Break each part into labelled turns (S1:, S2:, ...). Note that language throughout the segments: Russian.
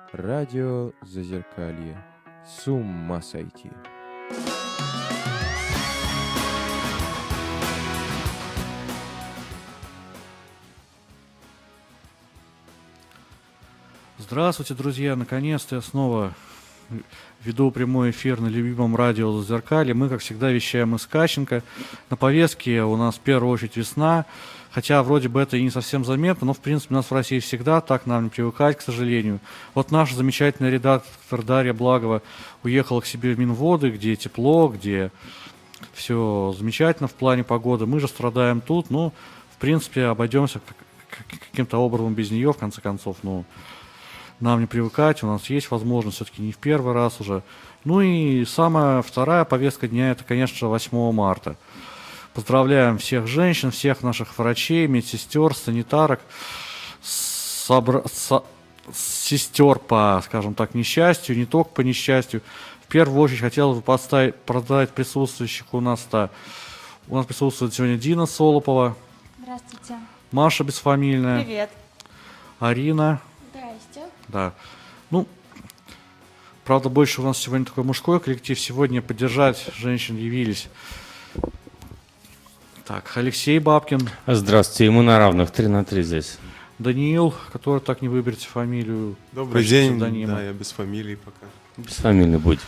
S1: Радио Зазеркалье. С ума сойти.
S2: Здравствуйте, друзья! Наконец-то я снова веду прямой эфир на любимом радио Зазеркалье. Мы, как всегда, вещаем из Кащенко. На повестке у нас в первую очередь весна, хотя вроде бы это и не совсем заметно, но в принципе у нас в России всегда так, нам не привыкать, к сожалению. Вот наша замечательная редактор Дарья Благова уехала к себе в Минводы, где тепло, где все замечательно в плане погоды. Мы же страдаем тут, ну, в принципе, обойдемся каким-то образом без нее, в конце концов, ну, нам не привыкать, у нас есть возможность, все-таки не в первый раз уже. Ну и самая вторая повестка дня, это, конечно же, 8 марта. Поздравляем всех женщин, всех наших врачей, медсестер, санитарок, сестер по, скажем так, несчастью, не только по несчастью. В первую очередь хотел бы поздравить присутствующих у нас. У нас присутствует сегодня Дина Солопова.
S3: Здравствуйте.
S2: Маша Бесфамильная.
S3: Привет.
S2: Арина.
S3: Здрасте.
S2: Да. Ну, правда, больше у нас сегодня такой мужской коллектив. Сегодня поддержать женщин явились. Так, Алексей Бабкин.
S4: Здравствуйте, ему на равных, 3-3 здесь.
S2: Даниил, который так не выберете фамилию.
S5: Добрый день, да, я без фамилии пока.
S4: Без фамилии будешь.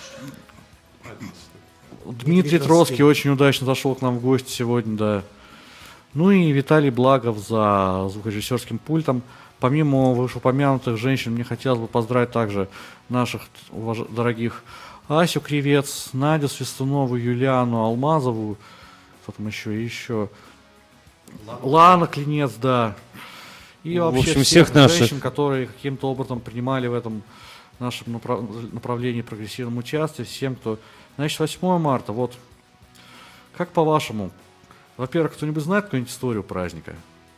S2: Дмитрий Троцкий очень удачно зашел к нам в гости сегодня, да. Ну и Виталий Благов за звукорежиссерским пультом. Помимо вышеупомянутых женщин, мне хотелось бы поздравить также наших дорогих Асю Кривец, Надю Свистунову, Юлиану Алмазову, что там еще, Лана Клинец, да. И вообще
S4: в общем,
S2: всех
S4: наших
S2: женщин, которые каким-то образом принимали в этом нашем направлении прогрессивном участие, всем, кто... Значит, 8 марта, вот, как по-вашему, во-первых, кто-нибудь знает какую-нибудь историю праздника?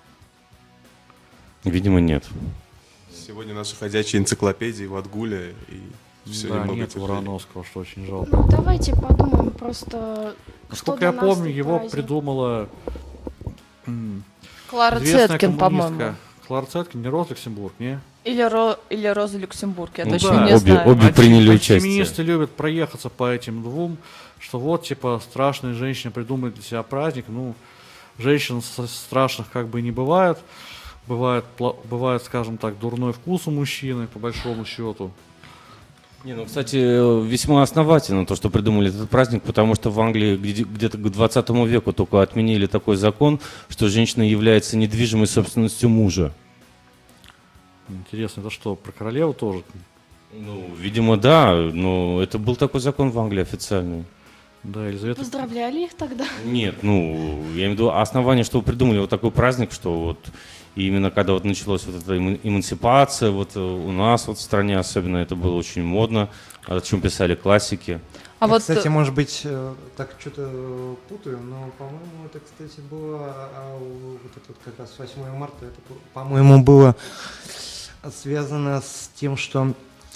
S4: Видимо, нет.
S5: Сегодня наша ходячая энциклопедия Ватгуля и все
S2: Да,
S5: немного
S2: нет
S5: тяжелее.
S2: Вороновского, что очень жалко.
S3: Ну, давайте подумаем просто,
S2: Насколько я
S3: для нас
S2: помню,
S3: этот
S2: его
S3: праздник.
S2: придумала
S6: Клара
S2: известная
S6: Цеткин,
S2: коммунистка.
S6: по-моему.
S2: Клара Цеткин, не Роз Люксембург, не?
S6: Или Роза Люксембург, я
S2: Ну
S6: точно
S2: да.
S6: не знаю.
S4: Обе приняли участие.
S2: Феминисты любят проехаться по этим двум, что вот, типа, страшные женщины придумали для себя праздник. Ну, женщин страшных как бы не бывает. Бывает, скажем так, дурной вкус у мужчины, по большому счету.
S4: Не, ну, кстати, весьма основательно то, что придумали этот праздник, потому что в Англии где-то к 20 веку только отменили такой закон, что женщина является недвижимой собственностью мужа.
S2: Интересно, это что, про королеву тоже?
S4: Ну, видимо, да, но это был такой закон в Англии официальный.
S2: Да, Елизавета.
S3: Поздравляли их тогда?
S4: Нет, ну, я имею в виду основание, что вы придумали вот такой праздник, что вот именно когда вот началась вот эта эмансипация, вот у нас вот в стране особенно это было очень модно, о чем писали классики.
S6: А вот,
S7: Кстати, может быть, так что-то путаю, но, по-моему, это, кстати, было, вот это вот как раз 8 марта, это, по-моему, было связано с тем, что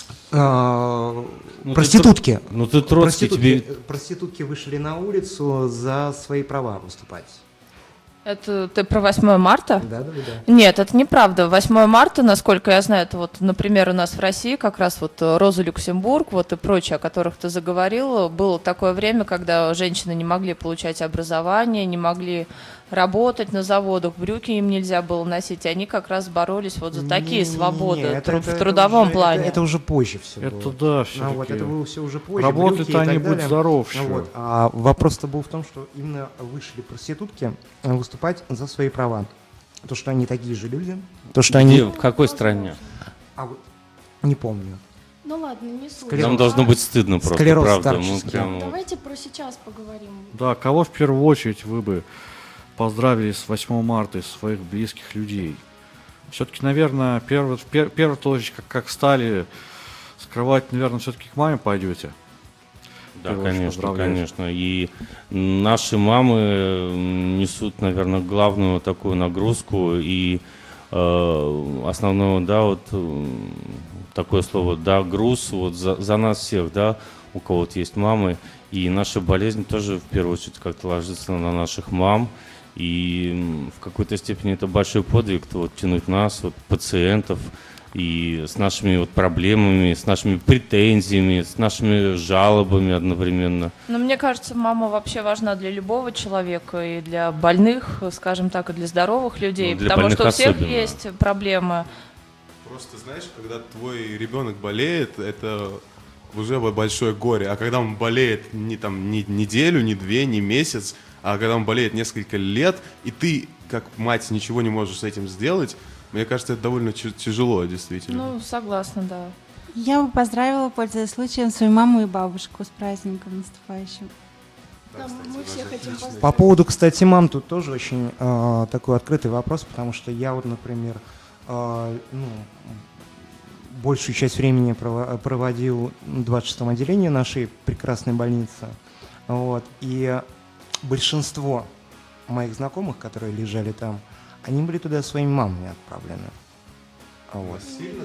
S7: проститутки.
S4: Ты Троцкий, тебе...
S7: Проститутки вышли на улицу за свои права выступать.
S6: это ты про 8 марта?
S7: Да.
S6: Нет, это неправда. 8 марта, насколько я знаю, это вот, например, у нас в России как раз вот Роза Люксембург, вот и прочие, о которых ты заговорил, было такое время, когда женщины не могли получать образование, не могли работать на заводах, брюки им нельзя было носить, и они как раз боролись вот за такие свободы в трудовом плане.
S7: Это уже позже все было.
S2: Это да, все-таки.
S7: Вот, это было все уже позже.
S2: Работают
S7: брюки и
S2: они,
S7: так
S2: будь
S7: далее.
S2: здоров,
S7: Ну
S2: еще.
S7: вот. А вопрос-то был в том, что именно вышли проститутки выступать за свои права. То, что они такие же люди. То, что
S4: Где,
S7: они...
S4: в какой стране?
S7: Не помню.
S3: Ну ладно, не суть.
S7: Склероз.
S4: Нам должно быть стыдно просто,
S7: Склероз
S4: правда.
S7: старческий.
S4: Прям...
S3: Давайте про сейчас поговорим.
S2: Да, кого в первую очередь вы бы поздравили с 8 марта из своих близких людей? Все-таки, наверное, первый очередь, как встали, скрывать, наверное, все-таки к маме пойдете.
S4: Да,
S2: Первую очередь
S4: конечно,
S2: поздравляю.
S4: конечно. И наши мамы несут, наверное, главную такую нагрузку и основное, да, вот такое слово, да, груз вот за нас всех, да, у кого вот есть мамы. И наша болезнь тоже в первую очередь как-то ложится на наших мам. И в какой-то степени это большой подвиг, вот тянуть нас, вот пациентов, и с нашими вот проблемами, с нашими претензиями, с нашими жалобами одновременно.
S6: Но мне кажется, мама вообще важна для любого человека, и для больных, скажем так, и для здоровых людей,
S4: Ну, для
S6: потому
S4: больных
S6: что у всех
S4: особенно.
S6: есть проблемы.
S5: Просто знаешь, когда твой ребенок болеет, это уже большое горе. А когда он болеет не там не неделю, не две, не месяц, а когда он болеет несколько лет, и ты, как мать, ничего не можешь с этим сделать, мне кажется, это довольно тяжело, действительно.
S6: Ну, согласна, да.
S8: Я бы поздравила, пользуясь случаем, свою маму и бабушку с праздником наступающим.
S3: Да,
S5: кстати,
S3: мы
S5: у нас
S3: все хотим
S5: отличный.
S3: поздравить.
S7: По поводу, кстати, мам, тут тоже очень такой открытый вопрос, потому что я вот, например, большую часть времени проводил в 26-м отделении нашей прекрасной больницы. Вот, и большинство моих знакомых, которые лежали там, они были туда своими мамами отправлены. Вот.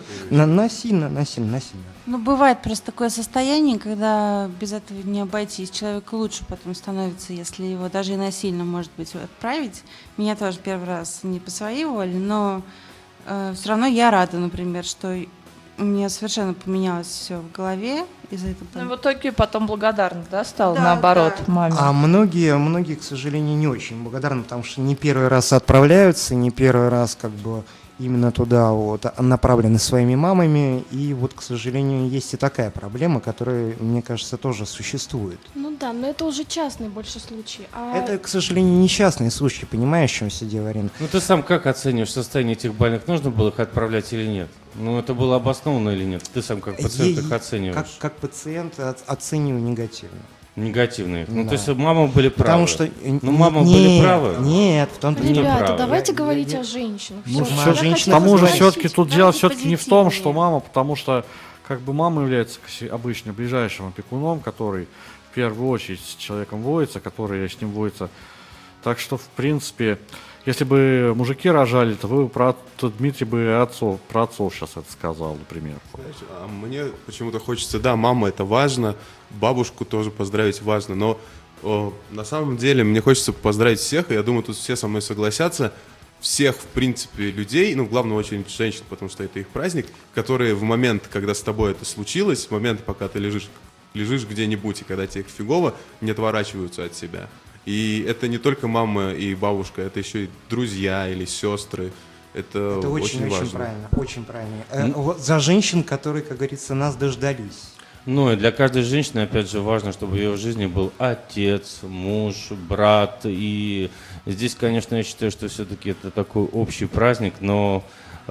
S7: Насильно.
S8: Ну, бывает просто такое состояние, когда без этого не обойтись. Человеку лучше потом становится, если его даже и насильно, может быть, отправить. Меня тоже первый раз не по своей воле, но все равно я рада, например, что у меня совершенно поменялось все в голове из-за этого.
S6: Ну, в итоге потом благодарна, да, стала,
S8: Да,
S6: наоборот,
S8: да.
S6: маме.
S7: А многие, к сожалению, не очень благодарны, потому что не первый раз отправляются, не первый раз как бы именно туда вот направлены своими мамами. И вот, к сожалению, есть и такая проблема, которая, мне кажется, тоже существует.
S3: Ну да, но это уже частный больше случай. А
S7: Это, к сожалению, несчастный случай, понимаешь, в чем все дело, Арина?
S4: Ну ты сам как оцениваешь состояние этих больных? Нужно было их отправлять или нет? Ну это было обосновано или нет? Ты сам как пациент их оцениваешь?
S7: Как пациент оцениваю негативно.
S4: Негативные. Ну
S7: Да.
S4: то есть мамы были правы.
S7: Потому что...
S4: Ну, мамы были правы.
S7: Нет, в том-то и дело.
S3: ребята,
S4: правы.
S3: давайте
S7: Я-
S3: говорить
S7: я-
S3: о женщинах.
S2: Ну,
S3: Всё,
S7: всё-
S3: я
S7: женщина-
S2: К
S3: хотела
S2: тому же
S7: Давайте
S2: все-таки тут
S8: давайте
S2: дело все-таки не в том,
S8: позитивнее.
S2: что мама, потому что как бы мама является обычно ближайшим опекуном, который в первую очередь с человеком водится, который с ним водится. Так что, в принципе, если бы мужики рожали, то Дмитрий бы про отцов сейчас это сказал, например.
S5: Знаешь, а мне почему-то хочется, да, мама это важно, бабушку тоже поздравить важно, но на самом деле мне хочется поздравить всех, и я думаю, тут все со мной согласятся, всех, в принципе, людей, ну, в главную очередь женщин, потому что это их праздник, которые в момент, когда с тобой это случилось, в момент, пока ты лежишь где-нибудь, и когда тебе фигово, не отворачиваются от себя. И это не только мама и бабушка, это еще и друзья или сестры. Это
S7: Это
S5: очень
S7: очень
S5: важно.
S7: правильно, очень правильно. Вот за женщин, которые, как говорится, нас дождались.
S4: Ну и для каждой женщины, опять же, важно, чтобы в ее жизни был отец, муж, брат. И здесь, конечно, я считаю, что все-таки это такой общий праздник, но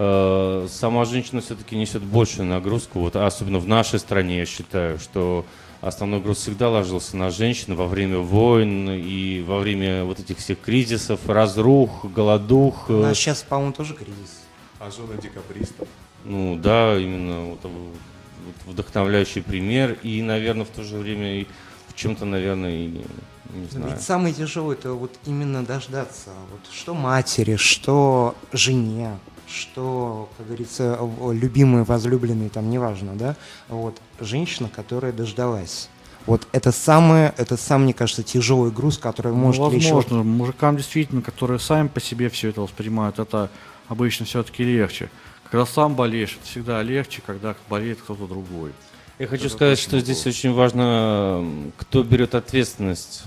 S4: сама женщина все-таки несет большую нагрузку. Вот, особенно в нашей стране, я считаю, что основной груз всегда ложился на женщин во время войн и во время вот этих всех кризисов, разрух, голодух.
S7: У нас сейчас, по-моему, тоже кризис.
S5: А жены декабристов.
S4: Ну да, именно вот вдохновляющий пример и, наверное, в то же время и в чем-то, наверное, и не знаю.
S7: Ведь самое тяжелое это вот именно дождаться. Вот что матери, что жене, что, как говорится, любимый, возлюбленный, там неважно, да, вот женщина, которая дождалась. Вот это самый, мне кажется, тяжелый груз, который может
S2: Возможно, мужикам действительно, которые сами по себе все это воспринимают, это обычно все-таки легче. Когда сам болеешь, это всегда легче, когда болеет кто-то другой.
S4: Я хочу
S2: Это
S4: сказать,
S2: очень
S4: что здесь
S2: вопрос.
S4: очень важно, кто берет ответственность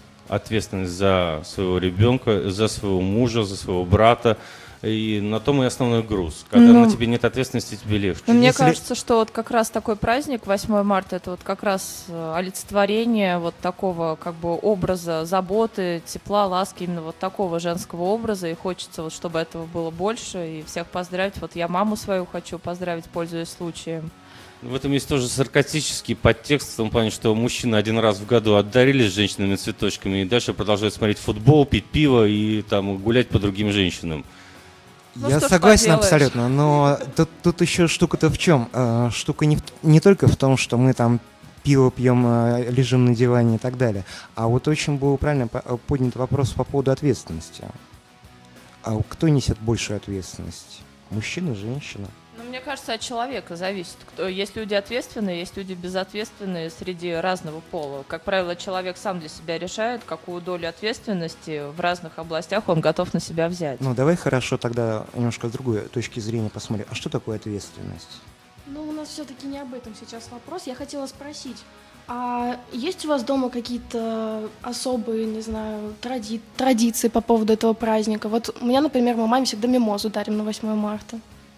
S4: за своего ребенка, за своего мужа, за своего брата. И на том и основной груз. Когда
S6: Ну,
S4: на тебе нет ответственности, тебе легче.
S6: Но мне
S7: Если-
S6: кажется, что вот как раз такой праздник, 8 марта, это вот как раз олицетворение вот такого как бы образа заботы, тепла, ласки, именно вот такого женского образа. И хочется вот, чтобы этого было больше, и всех поздравить. Вот я маму свою хочу поздравить, пользуясь случаем.
S4: В этом есть тоже саркастический подтекст, в том плане, что мужчины один раз в году отдарились женщинами цветочками и дальше продолжают смотреть футбол, пить пиво и там гулять по другим женщинам.
S6: Ну,
S7: Я
S6: что ж
S7: согласен
S6: поделаешь.
S7: абсолютно, но тут еще штука-то в чем? Штука не только в том, что мы там пиво пьем, лежим на диване и так далее, а вот очень был правильно поднят вопрос по поводу ответственности. А кто несет большую ответственность? Мужчина, женщина?
S6: Но мне кажется, от человека зависит. Есть люди ответственные, есть люди безответственные среди разного пола. Как правило, человек сам для себя решает, какую долю ответственности в разных областях он готов на себя взять.
S7: Ну, давай хорошо тогда немножко с другой точки зрения посмотрим. А что такое ответственность?
S3: Ну, у нас все-таки не об этом сейчас вопрос. Я хотела спросить, а есть у вас дома какие-то особые, не знаю, традиции по поводу этого праздника? Вот у меня, например, мы маме всегда мимозу дарим на 8 марта.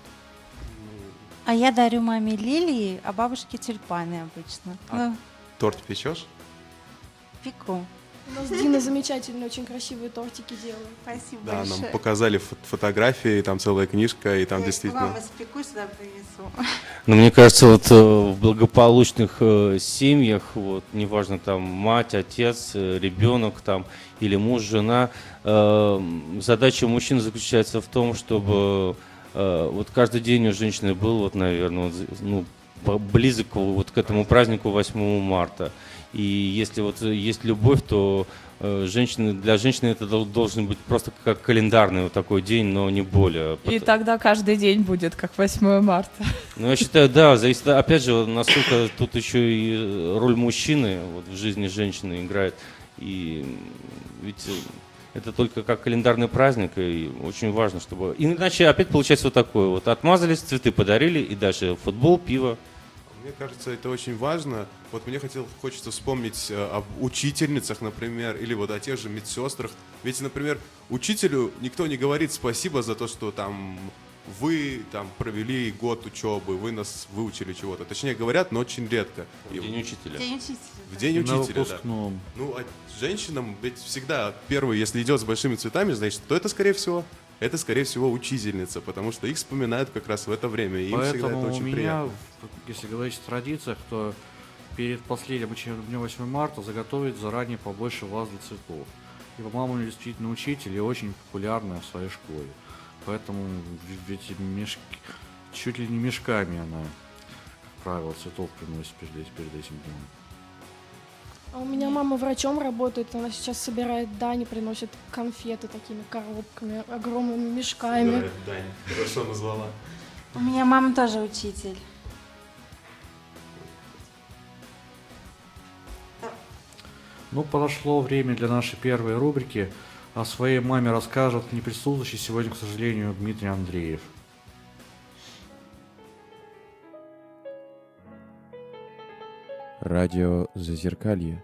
S8: А я дарю маме лилии, а бабушке тюльпаны обычно. Ну,
S5: Торт печешь?
S8: пеку.
S3: У нас Дина замечательные, очень красивые тортики делает.
S8: Спасибо
S5: Да,
S8: большое.
S5: нам показали фотографии, там целая книжка, и там
S8: Я
S5: действительно...
S8: вам испеку, сюда принесу.
S4: Но мне кажется, вот в благополучных семьях, вот, неважно, там мать, отец, ребенок там, или муж, жена, задача мужчин заключается в том, чтобы вот каждый день у женщины был, вот, наверное, ну, близок вот к этому празднику 8 марта. И если вот есть любовь, то для женщины это должен быть просто как календарный вот такой день, но не более.
S6: И тогда каждый день будет как 8 марта.
S4: Ну, я считаю, да, зависит, опять же, насколько тут еще и роль мужчины вот, в жизни женщины играет. И ведь это только как календарный праздник, и очень важно, чтобы... Иначе опять получается вот такое вот. Отмазались, цветы подарили, и дальше футбол, пиво.
S5: Мне кажется, это очень важно. Вот мне хочется вспомнить об учительницах, например, или вот о тех же медсестрах. Ведь, например, учителю никто не говорит спасибо за то, что там вы там провели год учебы, вы нас выучили чего-то. Точнее, говорят, но очень редко.
S4: В день учителя.
S8: День учителя.
S5: В день
S2: На
S5: учителя, да.
S2: выпускном.
S5: Ну, а женщинам ведь всегда первый, если идет с большими цветами, значит, то это, скорее всего, учительница, потому что их вспоминают как раз в это время, и им всегда это
S2: Поэтому у
S5: очень
S2: меня,
S5: приятно.
S2: если говорить о традициях, то перед последним учебным днем 8 марта заготовить заранее побольше ваз для цветов. Ибо мама у меня действительно учитель и очень популярная в своей школе. Поэтому эти мешки, чуть ли не мешками она, как правило, цветов приносит перед этим днем.
S3: А у меня мама врачом работает, она сейчас собирает дань, приносит конфеты такими коробками, огромными мешками.
S5: Собирает дань. Хорошо назвала.
S8: У меня мама тоже учитель.
S2: Ну, подошло время для нашей первой рубрики. О своей маме расскажет не присутствующий сегодня, к сожалению, Дмитрий Андреев.
S1: Радио Зазеркалье.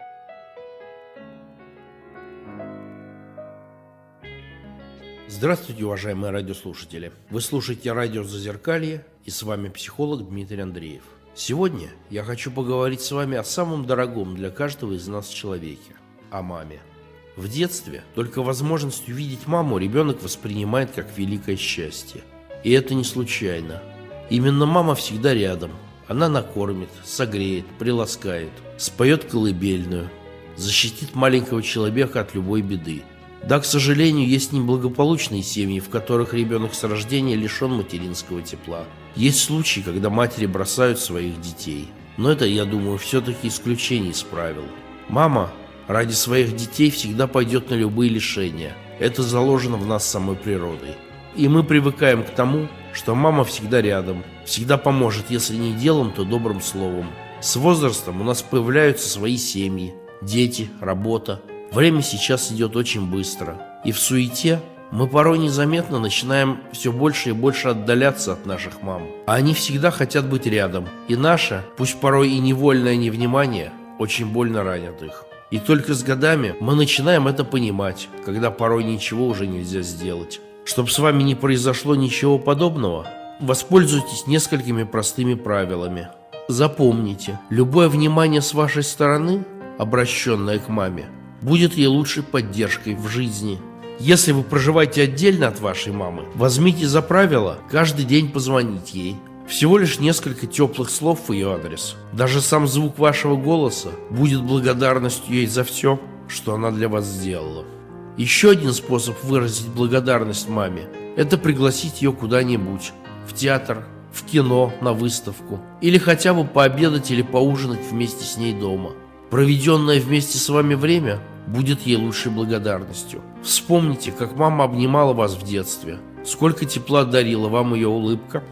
S9: Здравствуйте, уважаемые радиослушатели. Вы слушаете радио «Зазеркалье», и с вами психолог Дмитрий Андреев. Сегодня я хочу поговорить с вами о самом дорогом для каждого из нас человеке – о маме. В детстве только возможность увидеть маму ребенок воспринимает как великое счастье. И это не случайно. Именно мама всегда рядом. Она накормит, согреет, приласкает, споет колыбельную, защитит маленького человека от любой беды. Да, к сожалению, есть неблагополучные семьи, в которых ребенок с рождения лишен материнского тепла. Есть случаи, когда матери бросают своих детей. Но это, я думаю, все-таки исключение из правил. Мама ради своих детей всегда пойдет на любые лишения. Это заложено в нас самой природой. И мы привыкаем к тому, что мама всегда рядом, всегда поможет, если не делом, то добрым словом. С возрастом у нас появляются свои семьи, дети, работа. Время сейчас идет очень быстро, и в суете мы порой незаметно начинаем все больше и больше отдаляться от наших мам. А они всегда хотят быть рядом, и наше, пусть порой и невольное невнимание, очень больно ранит их. И только с годами мы начинаем это понимать, когда порой ничего уже нельзя сделать. Чтобы с вами не произошло ничего подобного, воспользуйтесь несколькими простыми правилами. Запомните, любое внимание с вашей стороны, обращенное к маме, будет ей лучшей поддержкой в жизни. Если вы проживаете отдельно от вашей мамы, возьмите за правило каждый день позвонить ей. Всего лишь несколько теплых слов в ее адрес. Даже сам звук вашего голоса будет благодарностью ей за все, что она для вас сделала. Еще один способ выразить благодарность маме – это пригласить ее куда-нибудь. В театр, в кино, на выставку. Или хотя бы пообедать или поужинать вместе с ней дома. Проведенное вместе с вами время будет ей лучшей благодарностью. Вспомните, как мама обнимала вас в детстве. Сколько тепла дарила вам ее улыбка.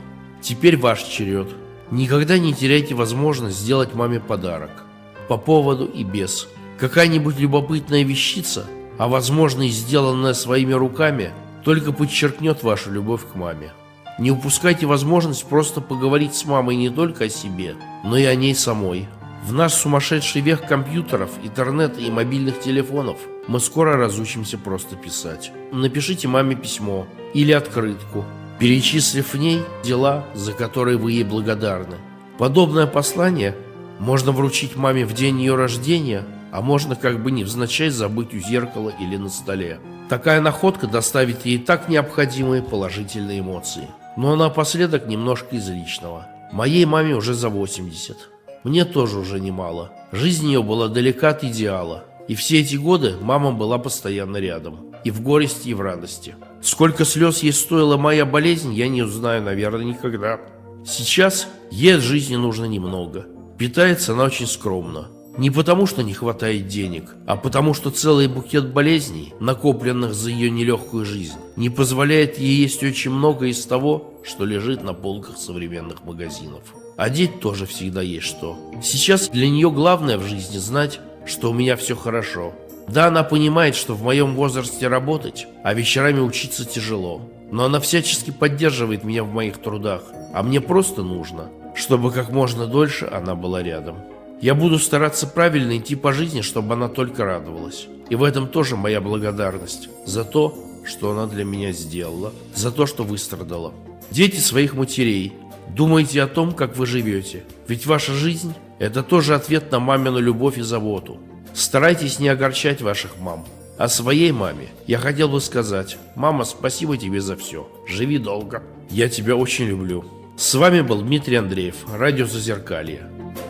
S9: Теперь ваш черед. Никогда не теряйте возможность сделать маме подарок. По поводу и без. Какая-нибудь любопытная вещица, а возможно и сделанная своими руками, только подчеркнет вашу любовь к маме. Не упускайте возможность просто поговорить с мамой не только о себе, но и о ней самой. В наш сумасшедший век компьютеров, интернета и мобильных телефонов мы скоро разучимся просто писать. Напишите маме письмо или открытку, перечислив в ней дела, за которые вы ей благодарны. Подобное послание можно вручить маме в день ее рождения, а можно как бы невзначай забыть у зеркала или на столе. Такая находка доставит ей так необходимые положительные эмоции. Но напоследок немножко из личного. Моей маме уже за 80. Мне тоже уже немало. Жизнь ее была далека от идеала. И все эти годы мама была постоянно рядом. И в горести, и в радости. Сколько слез ей стоила моя болезнь, я не узнаю, наверное, никогда. Сейчас ей от жизни нужно немного. Питается она очень скромно. Не потому, что не хватает денег, а потому, что целый букет болезней, накопленных за ее нелегкую жизнь, не позволяет ей есть очень много из того, что лежит на полках современных магазинов. Одеть тоже всегда есть что. Сейчас для нее главное в жизни знать, что у меня все хорошо. Да, она понимает, что в моем возрасте работать, а вечерами учиться тяжело. Но она всячески поддерживает меня в моих трудах, а мне просто нужно, чтобы как можно дольше она была рядом. Я буду стараться правильно идти по жизни, чтобы она только радовалась. И в этом тоже моя благодарность за то, что она для меня сделала, за то, что выстрадала. Дети своих матерей, думайте о том, как вы живете. Ведь ваша жизнь – это тоже ответ на мамину любовь и заботу. Старайтесь не огорчать ваших мам. О своей маме я хотел бы сказать: мама, спасибо тебе за все. Живи долго. Я тебя очень люблю. С вами был Дмитрий Андреев, радио Зазеркалье.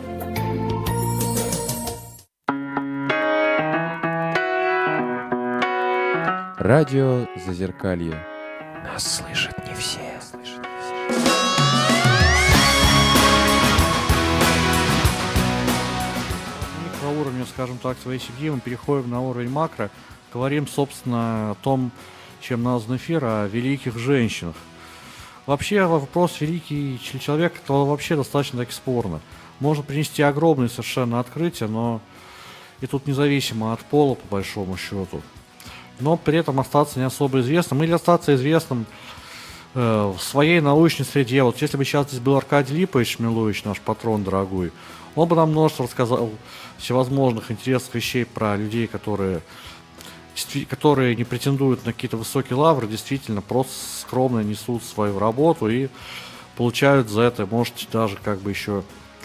S1: Радио Зазеркалье. Нас слышат не все.
S2: На уровне, скажем так, своей семьи мы переходим на уровень макро, говорим, собственно, о том, чем назван эфир, о великих женщинах. Вообще вопрос великий человек, это вообще достаточно таки спорно. Можно принести огромные совершенно открытия, но и тут независимо от пола, по большому счету. Но при этом остаться не особо известным или остаться известным в своей научной среде. Вот если бы сейчас здесь был Аркадий Липович Милович, наш патрон дорогой, он бы нам множество рассказал всевозможных интересных вещей про людей, которые не претендуют на какие-то высокие лавры, действительно просто скромно несут свою работу и получают за это, может, даже как бы еще...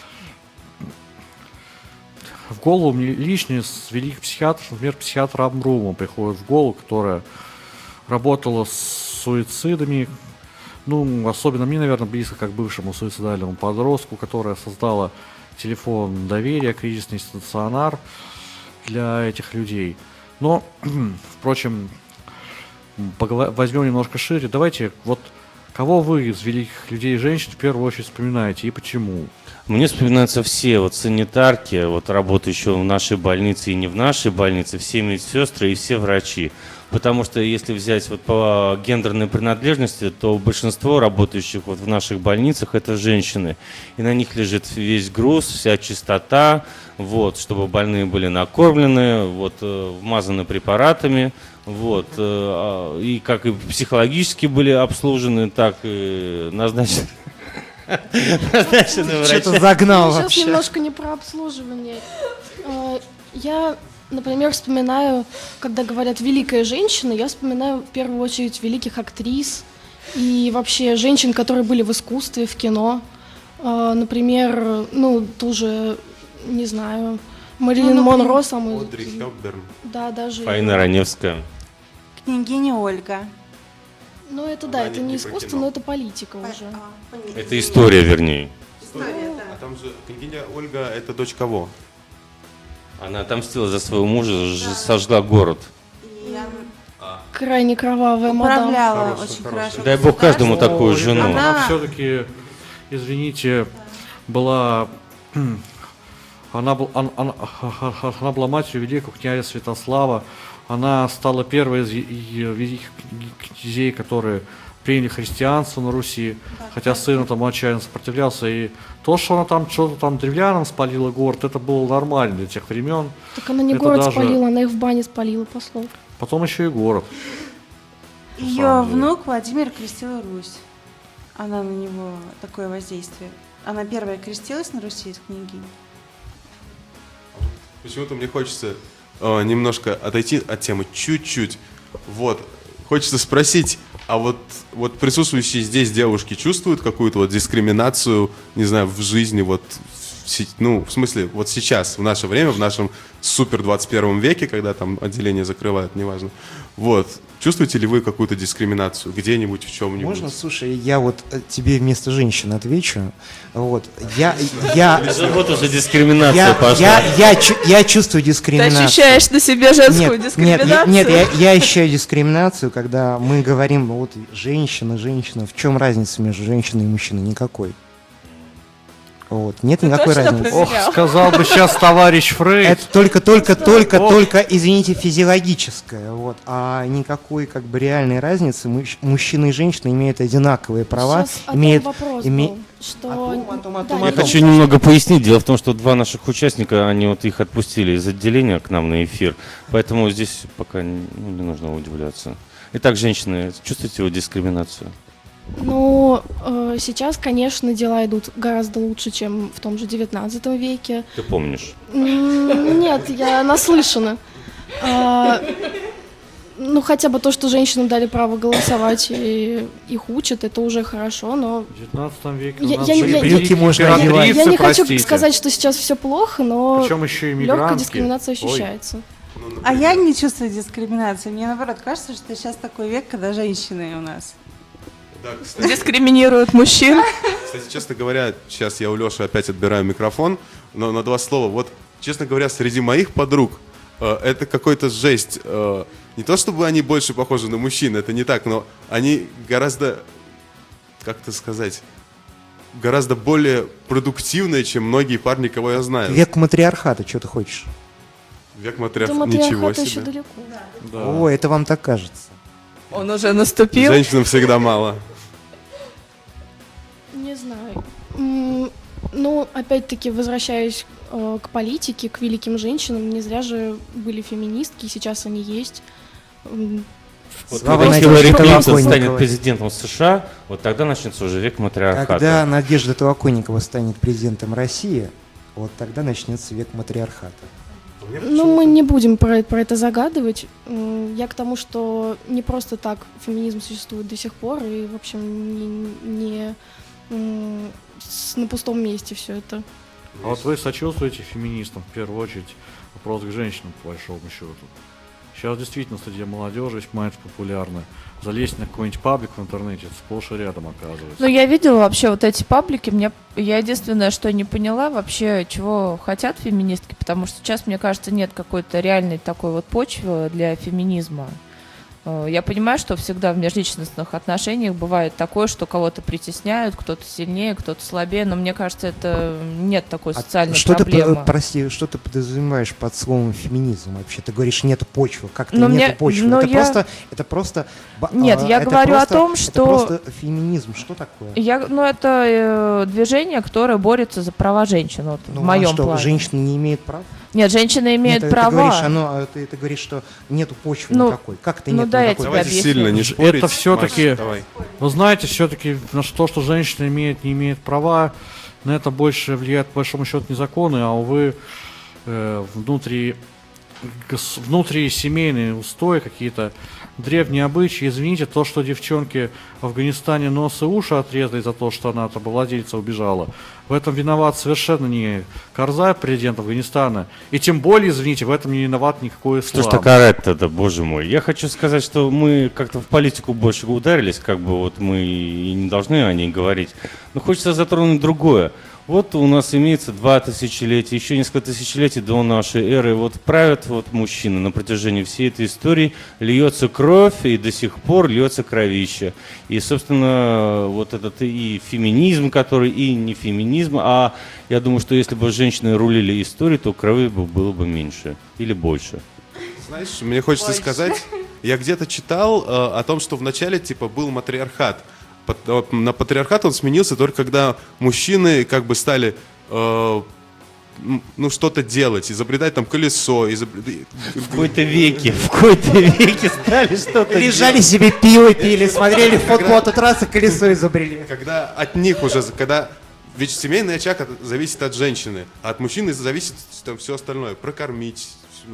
S2: В голову мне лично из великих психиатров, например, психиатр Амбрума приходит в голову, которая работала с суицидами. Ну, особенно мне, наверное, близко как бывшему суицидальному подростку, которая создала телефон доверия, кризисный стационар для этих людей. Но, впрочем, возьмем немножко шире. Давайте, вот кого вы из великих людей и женщин в первую очередь вспоминаете и почему?
S4: Мне вспоминаются все вот санитарки, вот работающие в нашей больнице и не в нашей больнице, все медсестры и все врачи. Потому что если взять вот по гендерной принадлежности, то большинство работающих вот в наших больницах это женщины. И на них лежит весь груз, вся чистота, вот, чтобы больные были накормлены, вот, вмазаны препаратами, вот, и как и психологически были обслужены, так и назначены.
S7: Что-то загнал
S3: Сейчас
S7: вообще.
S3: немножко не про обслуживание. Я, например, вспоминаю, когда говорят «великая женщина», я вспоминаю в первую очередь великих актрис и вообще женщин, которые были в искусстве, в кино. Например, ну, ту же, не знаю, Мэрилин Монро, самую...
S5: Одри Хёпберн.
S3: Да, даже...
S4: Фаина Раневская.
S8: Княгиня Ольга.
S3: Ну, это да, это не
S5: не
S3: искусство,
S5: про кино.
S3: но это политика уже.
S4: Это история, вернее.
S5: А там же княгиня Ольга, это дочь кого?
S4: Она отомстила за своего мужа, сожгла город.
S3: Крайне кровавая мадам.
S8: Управляла очень хорошо.
S4: Дай бог каждому такую жену.
S2: Она все-таки, извините, была... Она была матерью великого князя Святослава. Она стала первой из великих князей, которые приняли христианство на Руси, хотя сын этому отчаянно сопротивлялся. И то, что она там что-то там древлянам спалила город, это было нормально для тех времен.
S3: Так она не
S2: Это
S3: город
S2: даже-
S3: спалила, она их в бане спалила, по слову.
S2: Потом еще и город.
S8: Ее
S2: самом деле.
S8: внук Владимир крестил Русь. Она на него такое воздействие. Она первая крестилась на Руси из княгинь.
S5: Почему-то мне хочется немножко отойти от темы чуть-чуть. Вот. Хочется спросить, а вот присутствующие здесь девушки чувствуют какую-то вот дискриминацию, не знаю, в жизни, вот, ну, в смысле, вот сейчас, в наше время, в нашем супер 21 веке, когда там отделение закрывают, неважно. Вот. Чувствуете ли вы какую-то дискриминацию где-нибудь, в чем-нибудь?
S7: Можно, слушай, я вот тебе вместо женщины отвечу. Вот.
S4: Вот уже дискриминация пошла.
S7: Я чувствую
S6: Ты
S7: дискриминацию.
S6: ощущаешь на себе женскую дискриминацию?
S7: Нет, я ощущаю дискриминацию, когда мы говорим, вот женщина. В чем разница между женщиной и мужчиной? Никакой. Вот. Нет
S6: Ты
S7: никакой
S6: точно
S7: разницы.
S2: Ох,
S6: Потерял.
S2: сказал бы сейчас товарищ Фрейд.
S7: Это только, извините, физиологическое, вот, а никакой как бы реальной разницы. Мужчина и женщина имеют одинаковые права,
S3: Сейчас о том
S7: имеют,
S3: вопрос
S7: име-
S3: был, что...
S7: О том.
S3: Да,
S4: Я
S3: я
S4: хочу немного пояснить. Дело в том, что два наших участника, они вот их отпустили из отделения к нам на эфир, поэтому здесь пока не нужно удивляться. Итак, женщины, чувствуете вы дискриминацию?
S3: Ну, сейчас, конечно, дела идут гораздо лучше, чем в том же 19 веке.
S4: Ты помнишь?
S3: Нет, я наслышана. Ну, хотя бы то, что женщинам дали право голосовать и их учат, это уже хорошо, но...
S2: В 19 веке
S3: Я-
S2: у нас
S3: я-
S2: были
S3: я-
S7: брюки можно
S2: императрицы,
S7: одевать.
S3: Я не хочу
S2: простите.
S3: сказать, что сейчас все плохо, но
S2: Причем еще и
S3: легкая
S2: мигрантки.
S3: дискриминация
S2: Ой.
S3: ощущается.
S8: А я не чувствую дискриминации. Мне наоборот кажется, что сейчас такой век, когда женщины у нас.
S5: Да, кстати,
S6: Дискриминируют мужчин.
S5: честно говоря, сейчас я у Леши опять отбираю микрофон, но на два слова. Вот, честно говоря, среди моих подруг это какой-то жесть. Не то чтобы они больше похожи на мужчин, это не так, но они гораздо, как это сказать, гораздо более продуктивные, чем многие парни, кого я знаю.
S7: Век матриархата, что ты хочешь?
S5: Век
S3: До
S5: матриархата, ничего
S3: матриархата еще
S5: себе.
S3: далеко.
S2: Да.
S7: О, это вам так кажется.
S6: Он уже наступил.
S5: Женщинам всегда мало.
S3: Не знаю. Ну, опять-таки, возвращаясь к политике, к великим женщинам, не зря же были феминистки, и сейчас они есть.
S4: Вот
S7: Слава
S4: когда
S7: Надежде
S4: Хиллари Клинтон
S7: Толоконниковой.
S4: станет президентом США, вот тогда начнется уже век матриархата.
S7: Когда Надежда Толоконникова станет президентом России, вот тогда начнется век матриархата.
S3: Ну, мы не будем про это загадывать. Я к тому, что не просто так феминизм существует до сих пор, и, в общем, не на пустом месте все это.
S2: А вот вы сочувствуете феминистам, в первую очередь, вопрос к женщинам, по большому счету. Сейчас действительно среди молодежи весьма это популярно. Залезть на какой-нибудь паблик в интернете, это сплошь и рядом оказывается.
S6: Ну, я видела вообще вот эти паблики. Я единственное, что не поняла вообще, чего хотят феминистки, потому что сейчас, мне кажется, нет какой-то реальной такой вот почвы для феминизма. Я понимаю, что всегда в межличностных отношениях бывает такое, что кого-то притесняют, кто-то сильнее, кто-то слабее, но мне кажется, это нет такой социальной
S7: что
S6: проблемы.
S7: Прости, что ты подразумеваешь под словом феминизм вообще? Ты говоришь, нет почвы. Как-то
S6: Но
S7: нет
S6: мне-
S7: почвы.
S6: но
S7: Это просто...
S6: Нет, я
S7: это
S6: говорю о
S7: просто-
S6: том,
S7: Это
S6: что-
S7: просто феминизм. Что такое?
S6: Это движение, которое борется за права женщин, вот,
S7: Ну,
S6: в моем
S7: а что,
S6: плане.
S7: женщины не имеют прав?
S6: Нет, женщина имеет
S7: Нет,
S6: права.
S7: Ты говоришь, что нету почвы
S6: Ну,
S7: никакой. Как это
S6: ну
S7: нет
S6: да, я
S7: никакой
S6: тебе
S5: Давайте
S6: объясню.
S5: сильно не
S2: Это
S5: спорить.
S2: всё-таки-
S5: Маш, давай.
S2: Вы знаете, все-таки на то, что женщина имеет, не имеет права, на это больше влияет, по большому счету, не законы, а, увы, внутрисемейные устои, какие-то древние обычаи. Извините, то, что девчонки в Афганистане нос и уши отрезали за то, что она от рабовладельца убежала, в этом виноват совершенно не Карзай, президент Афганистана, и тем более, извините, в этом не виноват никакой ислам.
S4: Что ж так орать тогда, боже мой. Я хочу сказать, что мы как-то в политику больше ударились, как бы вот мы и не должны о ней говорить. Но хочется затронуть другое. Вот у нас имеется 2 тысячелетия, еще несколько тысячелетий до нашей эры. Вот правят вот мужчины на протяжении всей этой истории, льется кровь, и до сих пор льется кровище. И, собственно, вот этот и феминизм, который и не феминизм, а я думаю, что если бы женщины рулили историей, то крови бы было бы меньше или больше.
S5: Знаешь, мне хочется сказать, Я где-то читал о том, что вначале типа был матриархат. На патриархат он сменился только когда мужчины как бы стали ну, что-то делать, изобретать там колесо,
S4: В какой-то веке стали что-то
S7: Лежали себе пиво пили, смотрели футбол, тут раз и колесо изобрели.
S5: Когда от них уже, когда... Ведь семейный очаг зависит от женщины, а от мужчины зависит там все остальное. Прокормить,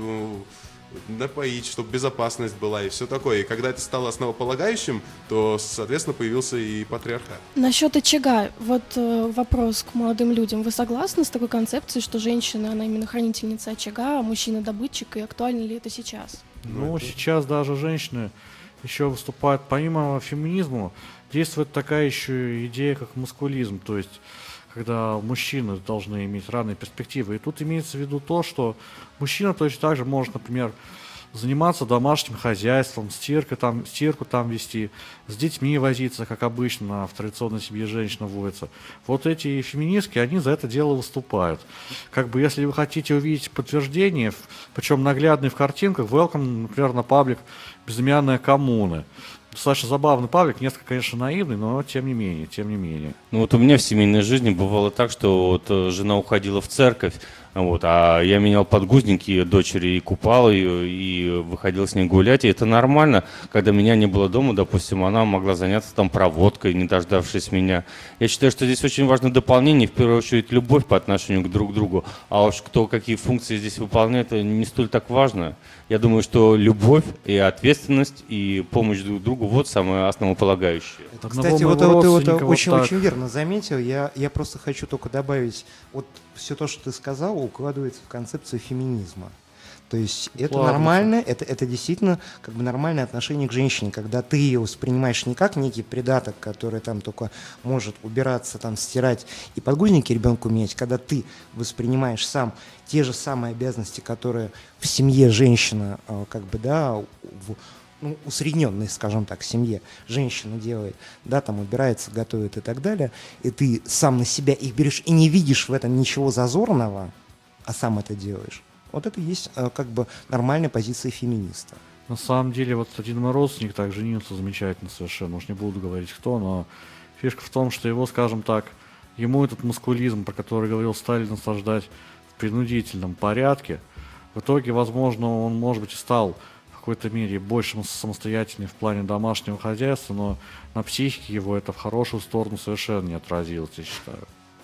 S5: напоить, чтобы безопасность была и все такое. И когда это стало основополагающим, то, соответственно, появился и патриархат.
S3: Насчет очага, вот вопрос к молодым людям. Вы согласны с такой концепцией, что женщина, она именно хранительница очага, а мужчина добытчик, и актуально ли это сейчас?
S2: Ну, сейчас даже женщины еще выступают, помимо феминизма, действует такая еще идея, как маскулизм, то есть когда мужчины должны иметь равные перспективы. И тут имеется в виду то, что мужчина точно так же может, например, заниматься домашним хозяйством, стирку там вести, с детьми возиться, как обычно в традиционной семье женщина водится. Вот эти феминистки, они за это дело выступают. Как бы, если вы хотите увидеть подтверждение, причем наглядные в картинках, welcome, например, на паблик «Безымянная коммуна». Достаточно забавный паблик, несколько, конечно, наивный, но тем не менее.
S4: Ну вот у меня в семейной жизни бывало так, что вот жена уходила в церковь, вот, а я менял подгузники дочери и купал ее, и выходил с ней гулять, и это нормально. Когда меня не было дома, допустим, она могла заняться там проводкой, не дождавшись меня. Я считаю, что здесь очень важно дополнение, в первую очередь любовь по отношению к друг другу, а уж кто какие функции здесь выполняет, это не столь так важно. Я думаю, что любовь и ответственность, и помощь друг другу, вот самое основополагающее.
S7: Кстати, вот ты очень верно заметил. Я просто хочу только добавить, вот все то, что ты сказал, укладывается в концепцию феминизма. То есть это нормально, это действительно как бы нормальное отношение к женщине, когда ты ее воспринимаешь не как некий придаток, который там только может убираться, там стирать и подгузники ребенку менять, когда ты воспринимаешь сам те же самые обязанности, которые в семье женщина, как бы, да, усредненной, скажем так, семье женщина делает, да, там убирается, готовит и так далее, и ты сам на себя их берешь и не видишь в этом ничего зазорного, а сам это делаешь. Вот это и есть как бы нормальная позиция феминиста.
S2: На самом деле, вот один мой родственник так женился замечательно совершенно, уж не буду говорить кто, но фишка в том, что его, скажем так, ему этот маскулизм, про который говорил Сталин, насаждать в принудительном порядке, в итоге, возможно, он, может быть, и стал в какой-то мере больше самостоятельнее в плане домашнего хозяйства, но на психике его это в хорошую сторону совершенно не отразилось, я считаю.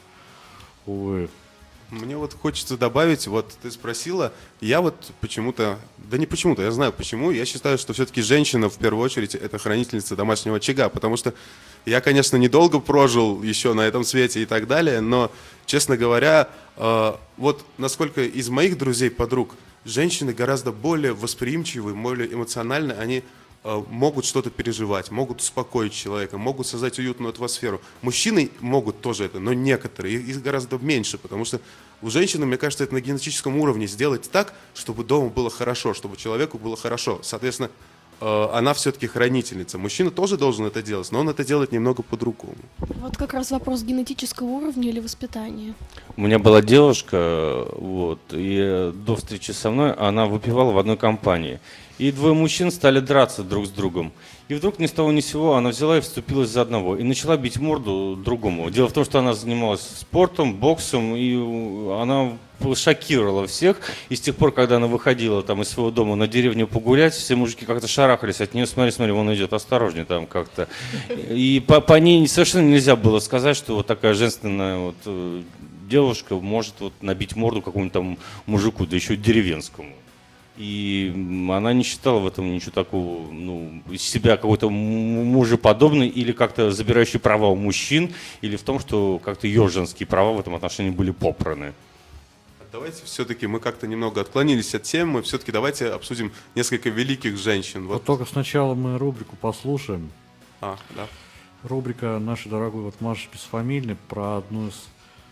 S2: Увы.
S5: Мне вот хочется добавить, вот ты спросила, я вот почему-то, да не почему-то, я знаю почему, я считаю, что все-таки женщина в первую очередь это хранительница домашнего очага, потому что я, конечно, недолго прожил еще на этом свете и так далее, но, честно говоря, вот насколько из моих друзей, подруг, женщины гораздо более восприимчивы, более эмоциональны, они могут что-то переживать, могут успокоить человека, могут создать уютную атмосферу. Мужчины могут тоже это, но некоторые, их гораздо меньше, потому что у женщины, мне кажется, это на генетическом уровне сделать так, чтобы дома было хорошо, чтобы человеку было хорошо. Соответственно, она все-таки хранительница. Мужчина тоже должен это делать, но он это делает немного по-другому.
S3: Вот как раз вопрос генетического уровня или воспитания.
S4: У меня была девушка, вот, и до встречи со мной она выпивала в одной компании. И двое мужчин стали драться друг с другом. И вдруг ни с того ни с сего она взяла и вступилась за одного. И начала бить морду другому. Дело в том, что она занималась спортом, боксом, и она шокировала всех. И с тех пор, когда она выходила там из своего дома на деревню погулять, все мужики как-то шарахались от нее. Смотри, вон идет, осторожнее там как-то. И по ней совершенно нельзя было сказать, что вот такая женственная вот девушка может вот набить морду какому-нибудь там мужику, да еще деревенскому. И она не считала в этом ничего такого, из себя какой-то мужеподобный или как-то забирающий права у мужчин, или в том, что как-то ее женские права в этом отношении были попраны.
S5: Давайте все-таки мы как-то немного отклонились от темы, все-таки давайте обсудим несколько великих женщин.
S2: Вот только сначала мы рубрику послушаем.
S5: Да.
S2: Рубрика нашей дорогой вот Маши Бесфамильной про одну из...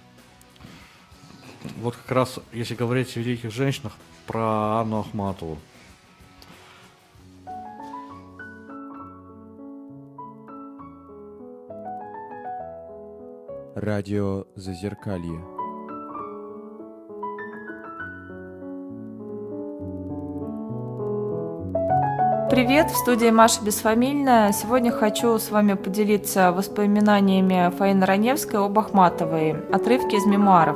S2: Вот как раз, если говорить о великих женщинах, про Анну Ахматову.
S1: Радио Зазеркалье.
S6: привет! В студии Маша Бесфамильная. Сегодня хочу с вами поделиться воспоминаниями Фаины Раневской об Ахматовой. Отрывки из мемуаров.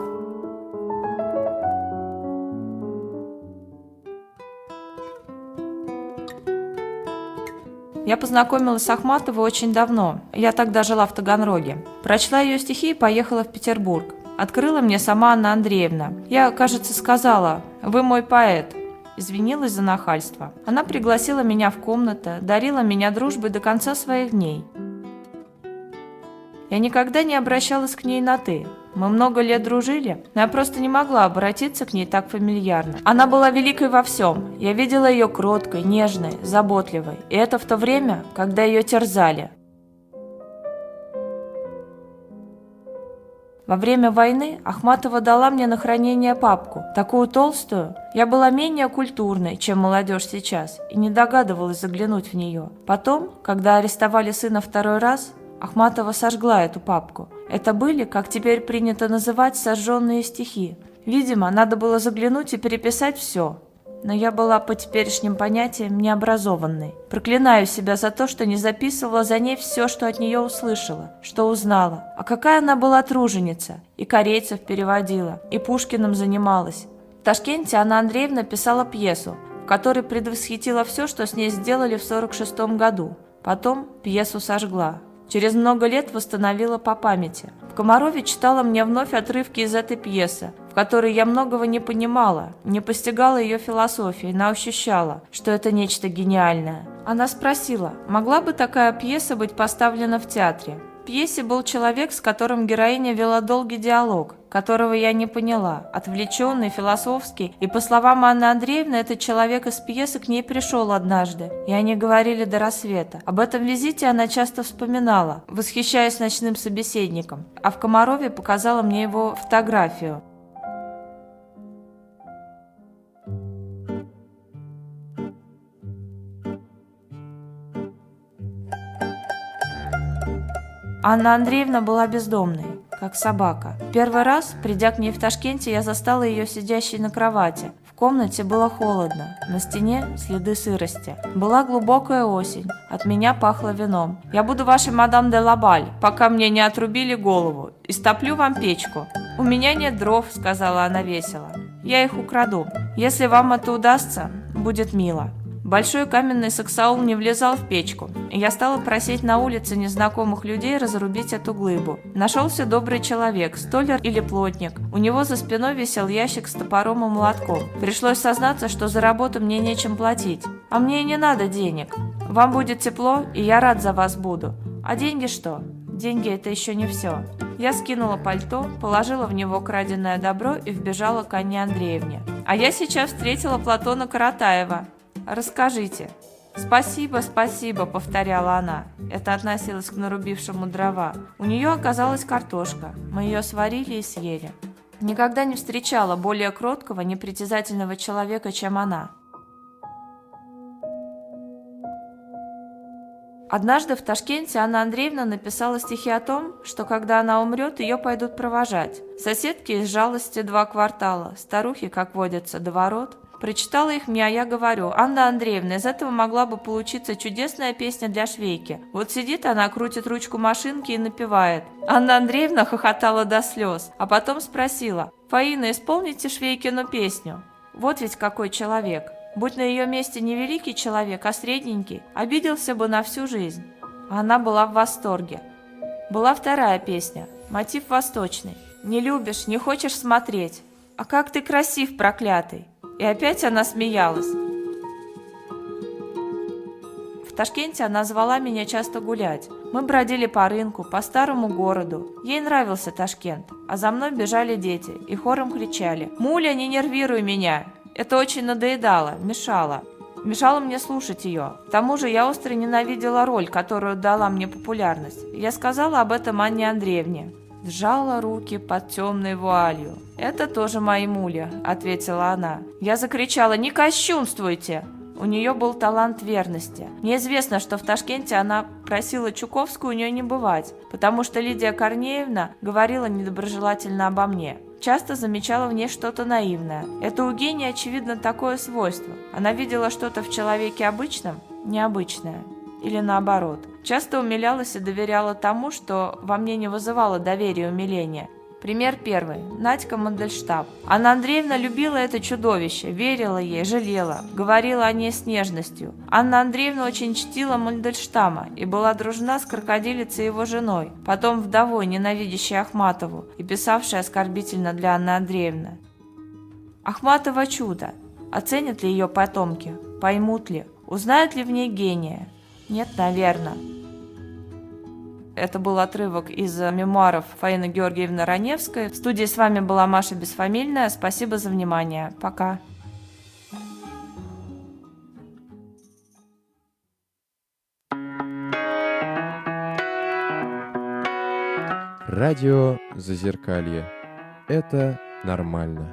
S6: Я познакомилась с Ахматовой очень давно. Я тогда жила в Таганроге. Прочла ее стихи и поехала в Петербург. Открыла мне сама Анна Андреевна. Я, кажется, сказала: «Вы мой поэт». Извинилась за нахальство. Она пригласила меня в комнату, дарила меня дружбой до конца своих дней. Я никогда не обращалась к ней на «ты». Мы много лет дружили, но я просто не могла обратиться к ней так фамильярно. Она была великой во всем. Я видела ее кроткой, нежной, заботливой. И это в то время, когда ее терзали. Во время войны Ахматова дала мне на хранение папку, такую толстую. Я была менее культурной, чем молодежь сейчас, и не догадывалась заглянуть в нее. Потом, когда арестовали сына второй раз, Ахматова сожгла эту папку. Это были, как теперь принято называть, сожженные стихи. Видимо, надо было заглянуть и переписать все. Но я была по теперешним понятиям необразованной. Проклинаю себя за то, что не записывала за ней все, что от нее услышала, что узнала. А какая она была труженица. И корейцев переводила, и Пушкиным занималась. В Ташкенте Анна Андреевна писала пьесу, в которой предвосхитила все, что с ней сделали в 1946 году. Потом пьесу сожгла. Через много лет восстановила по памяти. В Комарове читала мне вновь отрывки из этой пьесы, в которой я многого не понимала, не постигала ее философии, но ощущала, что это нечто гениальное. Она спросила, могла бы такая пьеса быть поставлена в театре? В пьесе был человек, с которым героиня вела долгий диалог, которого я не поняла, отвлеченный, философский, и, по словам Анны Андреевны, этот человек из пьесы к ней пришел однажды, и они говорили до рассвета. Об этом визите она часто вспоминала, восхищаясь ночным собеседником, а в Комарове показала мне его фотографию. Анна Андреевна была бездомной, как собака. Первый раз, придя к ней в Ташкенте, я застала ее сидящей на кровати. В комнате было холодно, на стене следы сырости. Была глубокая осень, от меня пахло вином. «Я буду вашей мадам де Лабаль, пока мне не отрубили голову, и стоплю вам печку». «У меня нет дров», — сказала она весело. «Я их украду. Если вам это удастся, будет мило». Большой каменный саксаул не влезал в печку, и я стала просить на улице незнакомых людей разрубить эту глыбу. Нашелся добрый человек, столяр или плотник. У него за спиной висел ящик с топором и молотком. Пришлось сознаться, что за работу мне нечем платить. А мне и не надо денег. Вам будет тепло, и я рад за вас буду. А деньги что? Деньги – это еще не все. Я скинула пальто, положила в него краденое добро и вбежала к Анне Андреевне. А я сейчас встретила Платона Каратаева. «Расскажите». «Спасибо, спасибо», — повторяла она. Это относилось к нарубившему дрова. У нее оказалась картошка. Мы ее сварили и съели. Никогда не встречала более кроткого, непритязательного человека, чем она. Однажды в Ташкенте Анна Андреевна написала стихи о том, что когда она умрет, ее пойдут провожать. Соседки из жалости 2 квартала, старухи, как водится, до ворот. Прочитала их мне, а я говорю: «Анна Андреевна, из этого могла бы получиться чудесная песня для швейки. Вот сидит она, крутит ручку машинки и напевает». Анна Андреевна хохотала до слез, а потом спросила: «Фаина, исполните Швейкину песню». Вот ведь какой человек. Будь на ее месте не великий человек, а средненький, обиделся бы на всю жизнь. А она была в восторге. Была вторая песня, мотив восточный. «Не любишь, не хочешь смотреть. А как ты красив, проклятый». И опять она смеялась. В Ташкенте она звала меня часто гулять. Мы бродили по рынку, по старому городу. Ей нравился Ташкент, а за мной бежали дети и хором кричали: «Муля, не нервируй меня!» Это очень надоедало, мешало. Мешало мне слушать ее. К тому же я остро ненавидела роль, которую дала мне популярность. Я сказала об этом Анне Андреевне. Сжала руки под темной вуалью. «Это тоже мои мули», — ответила она. Я закричала: «Не кощунствуйте!» У нее был талант верности. Мне известно, что в Ташкенте она просила Чуковскую у нее не бывать, потому что Лидия Корнеевна говорила недоброжелательно обо мне. Часто замечала в ней что-то наивное. Это у гения, очевидно, такое свойство. Она видела что-то в человеке обычном необычная. Или наоборот. Часто умилялась и доверяла тому, что во мне не вызывало доверия и умиления. Пример первый. Надька Мандельштам. Анна Андреевна любила это чудовище, верила ей, жалела, говорила о ней с нежностью. Анна Андреевна очень чтила Мандельштама и была дружна с крокодилицей его женой, потом вдовой, ненавидящей Ахматову и писавшей оскорбительно для Анны Андреевны. Ахматова чудо. Оценят ли ее потомки? Поймут ли? Узнают ли в ней гения? Нет, наверное. Это был отрывок из мемуаров Фаины Георгиевны Раневской. В студии с вами была Маша Бесфамильная. Спасибо за внимание. Пока.
S1: Радио Зазеркалье. Это нормально.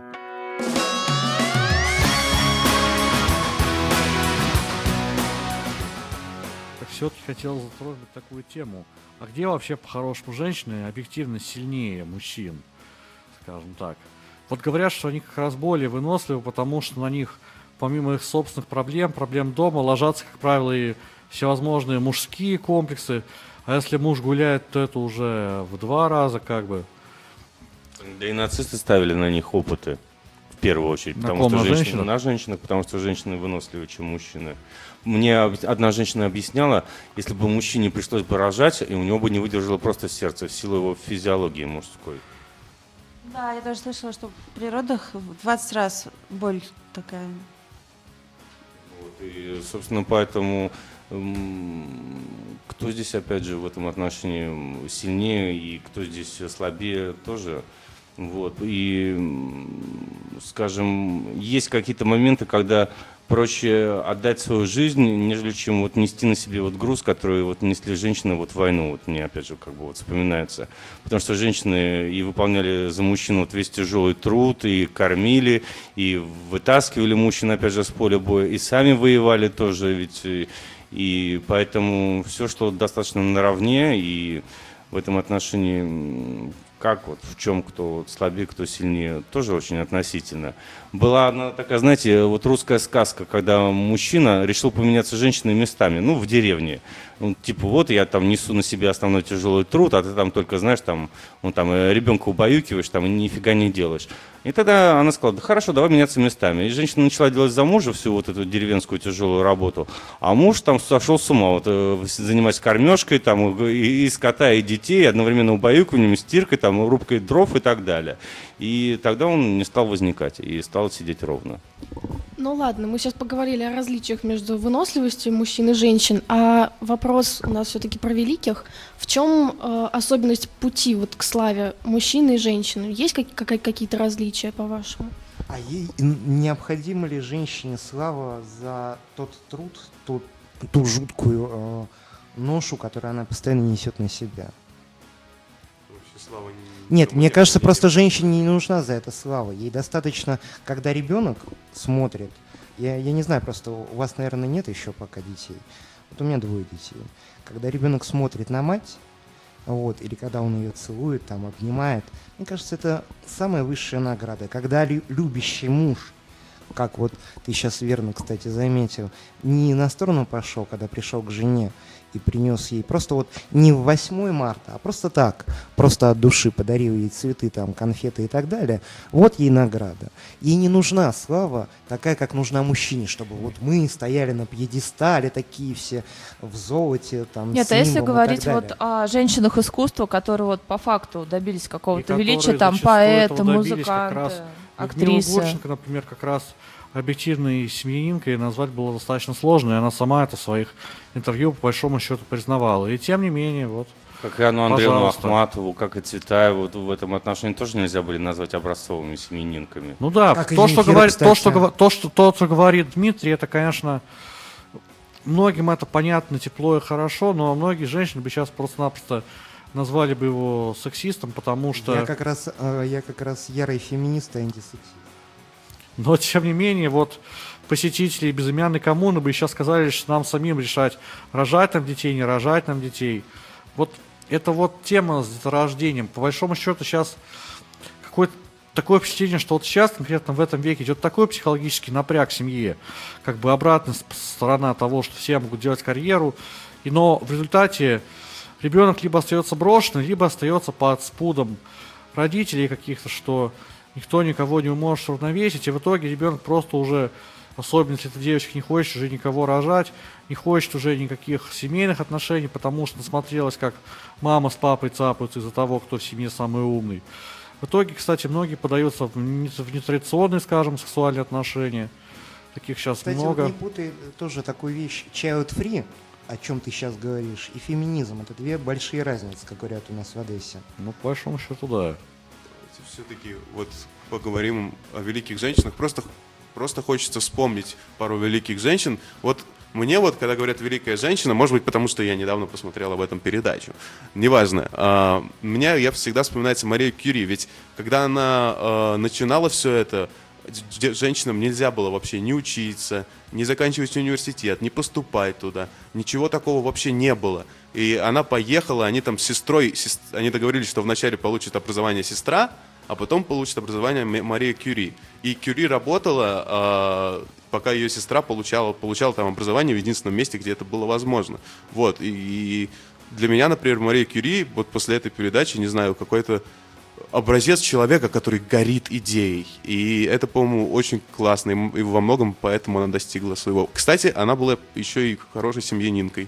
S2: Все-таки хотел затронуть такую тему. А где вообще по-хорошему женщины объективно сильнее мужчин, скажем так? Вот говорят, что они как раз более выносливы, потому что на них, помимо их собственных проблем дома, ложатся, как правило, и всевозможные мужские комплексы. А если муж гуляет, то это уже в 2 раза как бы.
S4: Да и нацисты ставили на них опыты, в первую очередь.
S2: На
S4: Потому
S2: ком?
S4: что
S2: На
S4: женщины,
S2: женщинах?
S4: на женщинах, потому что женщины выносливее, чем мужчины. Мне одна женщина объясняла, если бы мужчине пришлось бы рожать, и у него бы не выдержало просто сердце в силу его физиологии мужской.
S8: Да, я тоже слышала, что при родах в 20 раз боль такая.
S4: Вот, и, собственно, поэтому кто здесь, опять же, в этом отношении сильнее и кто здесь слабее тоже. Вот. И, скажем, есть какие-то моменты, когда проще отдать свою жизнь, нежели чем вот нести на себе вот груз, который вот несли женщины вот в войну. Вот мне опять же как бы вот вспоминается. Потому что женщины и выполняли за мужчин вот весь тяжелый труд, и кормили, и вытаскивали мужчин опять же с поля боя, и сами воевали тоже ведь. И поэтому все шло достаточно наравне, и в этом отношении как вот в чем кто вот слабее, кто сильнее, тоже очень относительно. Была одна такая, знаете, вот русская сказка, когда мужчина решил поменяться с женщиной местами, ну, в деревне. Ну, типа, вот я там несу на себе основной тяжелый труд, а ты там только, знаешь, там, ну, там ребенка убаюкиваешь, там, и нифига не делаешь. И тогда она сказала, да хорошо, давай меняться местами. И женщина начала делать за мужа всю вот эту деревенскую тяжелую работу, а муж там сошел с ума, вот, занимаясь кормежкой, там, и скота, и детей, одновременно убаюкиванием, стиркой, там, рубкой дров и так далее. И тогда он не стал возникать и стал сидеть ровно.
S3: Ну ладно, мы сейчас поговорили о различиях между выносливостью мужчин и женщин, а вопрос у нас все-таки про великих. В чем особенность пути вот к славе мужчины и женщины? Есть какие-то различия, по-вашему?
S7: А ей необходима ли женщине слава за тот труд, ту жуткую ношу, которую она постоянно несет на себя?
S5: Вообще слава
S7: Нет, мне кажется, просто женщине не нужна за это слава. Ей достаточно, когда ребенок смотрит. Я не знаю, просто у вас, наверное, нет еще пока детей. Вот у меня 2 детей. Когда ребенок смотрит на мать, вот, или когда он ее целует, там, обнимает, мне кажется, это самая высшая награда. Когда любящий муж, как вот ты сейчас верно, кстати, заметил, не на сторону пошел, когда пришел к жене и принес ей, просто вот не в 8 марта, а просто так, просто от души подарил ей цветы, там, конфеты и так далее, вот ей награда. Ей не нужна слава такая, как нужна мужчине, чтобы вот мы стояли на пьедестале, такие все в золоте, там,
S6: Нет,
S7: с
S6: а если
S7: нимбом и
S6: говорить
S7: так
S6: вот
S7: далее.
S6: о женщинах искусства, которые вот по факту добились какого-то
S2: И
S6: величия,
S2: которые
S6: там
S2: зачастую
S6: поэты,
S2: этого добились как раз.
S6: музыканты,
S2: Людмила
S6: актрисы.
S2: Гурченко, например, как раз объективной семьянинкой назвать было достаточно сложно, и она сама это в своих интервью по большому счету признавала. И тем не менее, вот.
S4: Как и Анну Андреевну
S2: Пожалуйста.
S4: Ахматову, как и Цветаеву, вот в этом отношении тоже нельзя были назвать образцовыми семьянинками.
S2: Ну да,
S7: Как и
S2: то, что
S7: Земфира,
S2: говорит,
S7: кстати.
S2: то, что говорит Дмитрий, это, конечно, многим это понятно, тепло и хорошо, но многие женщины бы сейчас просто-напросто назвали бы его сексистом, потому что...
S7: Я как раз ярый феминист и антисексист.
S2: Но, тем не менее, вот посетители безымянной коммуны бы сейчас сказали, что нам самим решать, рожать нам детей, не рожать нам детей. Вот это вот тема с деторождением. По большому счету сейчас какой-то такое впечатление, что вот сейчас, конкретно в этом веке, идет такой психологический напряг в семье, как бы обратная сторона того, что все могут делать карьеру, но в результате ребенок либо остается брошенным, либо остается под спудом родителей каких-то, что никто никого не может уравновесить, и в итоге ребенок просто уже, особенно если эта девочка не хочет уже никого рожать, не хочет уже никаких семейных отношений, потому что насмотрелась, как мама с папой цапаются из-за того, кто в семье самый умный. В итоге, кстати, многие подаются в нетрадиционные, скажем, сексуальные отношения. Таких сейчас
S7: Кстати,
S2: много.
S7: вот не путай тоже такую вещь. Child-free, о чем ты сейчас говоришь, и феминизм. Это две большие разницы, как говорят у нас в Одессе.
S2: Ну, по большому счету, да.
S5: Все-таки вот поговорим о великих женщинах. Просто хочется вспомнить пару великих женщин. Вот мне вот, когда говорят «великая женщина», может быть, потому что я недавно посмотрел об этом передачу, неважно, я всегда вспоминается Мария Кюри, ведь когда она начинала все это, женщинам нельзя было вообще не учиться, не заканчивать университет, не поступать туда, ничего такого вообще не было. И она поехала, они там с сестрой, они договорились, что вначале получит образование сестра, а потом получит образование Мария Кюри. И Кюри работала, пока ее сестра получала там образование в единственном месте, где это было возможно. Вот. И для меня, например, Мария Кюри, вот после этой передачи, не знаю, какой-то образец человека, который горит идеей. И это, по-моему, очень классно. И во многом поэтому она достигла своего. Кстати, она была еще и хорошей семьянинкой,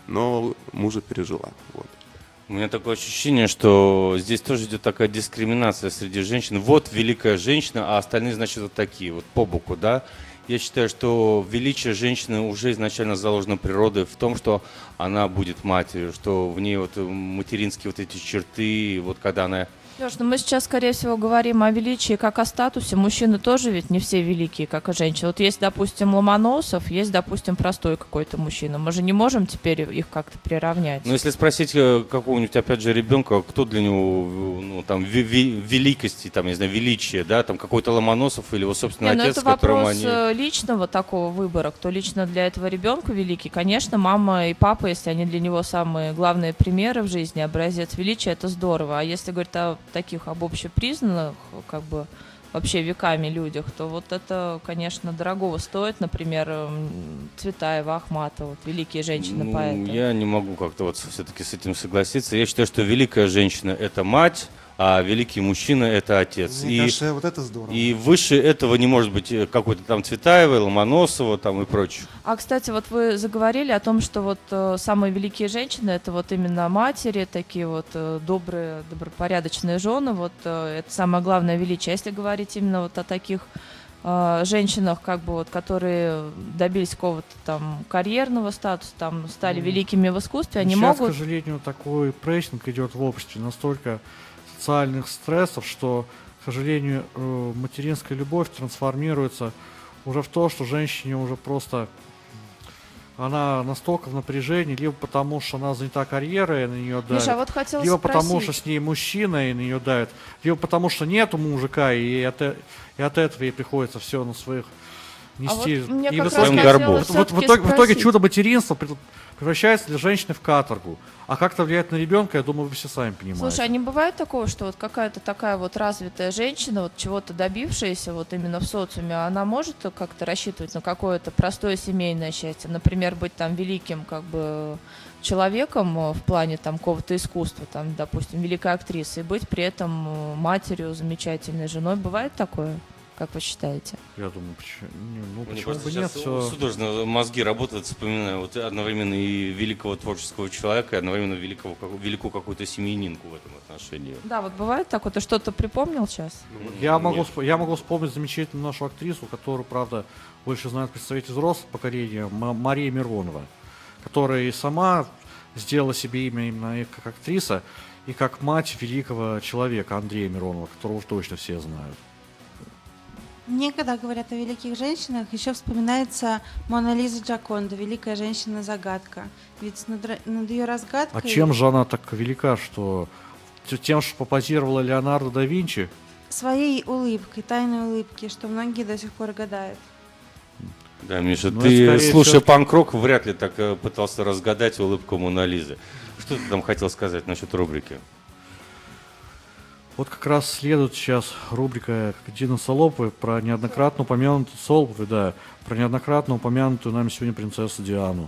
S5: но мужа пережила. Вот.
S4: У меня такое ощущение, что здесь тоже идет такая дискриминация среди женщин. Вот великая женщина, а остальные, значит, вот такие, вот по боку, да. Я считаю, что величие женщины уже изначально заложено природой в том, что она будет матерью, что в ней вот материнские вот эти черты, вот когда она...
S6: Леш, ну мы сейчас, скорее всего, говорим о величии как о статусе. Мужчины тоже ведь не все великие, как и женщины. Вот есть, допустим, Ломоносов, есть, допустим, простой какой-то мужчина. Мы же не можем теперь их как-то приравнять.
S4: Ну, если спросить какого-нибудь, опять же, ребенка, кто для него, ну, там, великости, там, не знаю, величия, да, там, какой-то Ломоносов или его собственный отец,
S6: это
S4: с которым
S6: вопрос
S4: они...
S6: личного такого выбора, кто лично для этого ребенка великий. Конечно, мама и папа, если они для него самые главные примеры в жизни, образец величия, это здорово. А если говорить о таких об общепризнанных, как бы, вообще веками людях, то вот это, конечно, дорогого стоит, например, Цветаева, Ахматова, вот, великие женщины-поэты.
S4: Я не могу как-то вот все-таки с этим согласиться. Я считаю, что великая женщина – это мать, а великий мужчина – это отец.
S7: Мне кажется, вот это здорово.
S4: И выше этого не может быть какой-то там Цветаевой, Ломоносова там и прочее.
S6: А, кстати, вот вы заговорили о том, что вот самые великие женщины – это вот именно матери, такие вот добрые, добропорядочные жены, вот это самое главное величие. Если говорить именно вот о таких женщинах, как бы вот, которые добились какого-то там карьерного статуса, там стали великими в искусстве, они
S2: сейчас,
S6: могут...
S2: к сожалению, такой прессинг идет в обществе, настолько социальных стрессов, что, к сожалению, материнская любовь трансформируется уже в то, что женщине уже просто она настолько в напряжении, либо потому, что она занята карьерой, и на нее давят,
S6: Миша, а вот хотела
S2: либо
S6: спросить.
S2: потому, что с ней мужчина, и на нее давят, либо потому, что нету мужика, и от этого ей приходится все на своих нести.
S6: вот мне
S2: И
S6: как
S2: в
S6: раз
S2: итоге-
S6: хотелось
S2: в
S6: всё-таки
S2: итоге
S6: спросить.
S2: чудо материнства превращается для женщины в каторгу. А как это влияет на ребенка, я думаю, вы все сами понимаете.
S6: Слушай, а не бывает такого, что вот какая-то такая вот развитая женщина, вот чего-то добившаяся вот именно в социуме, она может как-то рассчитывать на какое-то простое семейное счастье? Например, быть там великим как бы человеком в плане там какого-то искусства, там, допустим, великой актрисой, и быть при этом матерью, замечательной женой. Бывает такое? Как вы считаете?
S2: Я думаю, почему,
S4: Мне
S2: почему
S4: просто
S2: бы нет?
S4: сейчас
S2: Всё-
S4: судорожно мозги работают, вспоминаю вот одновременно и великого творческого человека, и одновременно великую какую-то семьянинку в этом отношении.
S6: Да, вот бывает так, вот ты что-то припомнил сейчас?
S2: Я могу
S4: Нет.
S2: я могу вспомнить замечательную нашу актрису, которую, правда, больше знают представители взрослого поколения, Мария Миронова, которая и сама сделала себе имя именно и как актриса, и как мать великого человека Андрея Миронова, которого уж точно все знают.
S8: Мне, когда говорят о великих женщинах, еще вспоминается Мона Лиза Джаконда, великая женщина-загадка. Ведь над ее разгадкой...
S2: А чем же она так велика, что тем, что попозировала Леонардо да Винчи?
S8: Своей улыбкой, тайной улыбки, что многие до сих пор гадают.
S4: Да, Миша,
S2: Ну,
S4: ты,
S2: скорее
S4: слушая
S2: всего-
S4: панк-рок, вряд ли так пытался разгадать улыбку Моны Лизы. Что ты там хотел сказать насчет рубрики?
S2: Вот как раз следует сейчас рубрика Дины Солоповой про неоднократно упомянутую Солоповой, да, про неоднократно упомянутую нами сегодня принцессу Диану.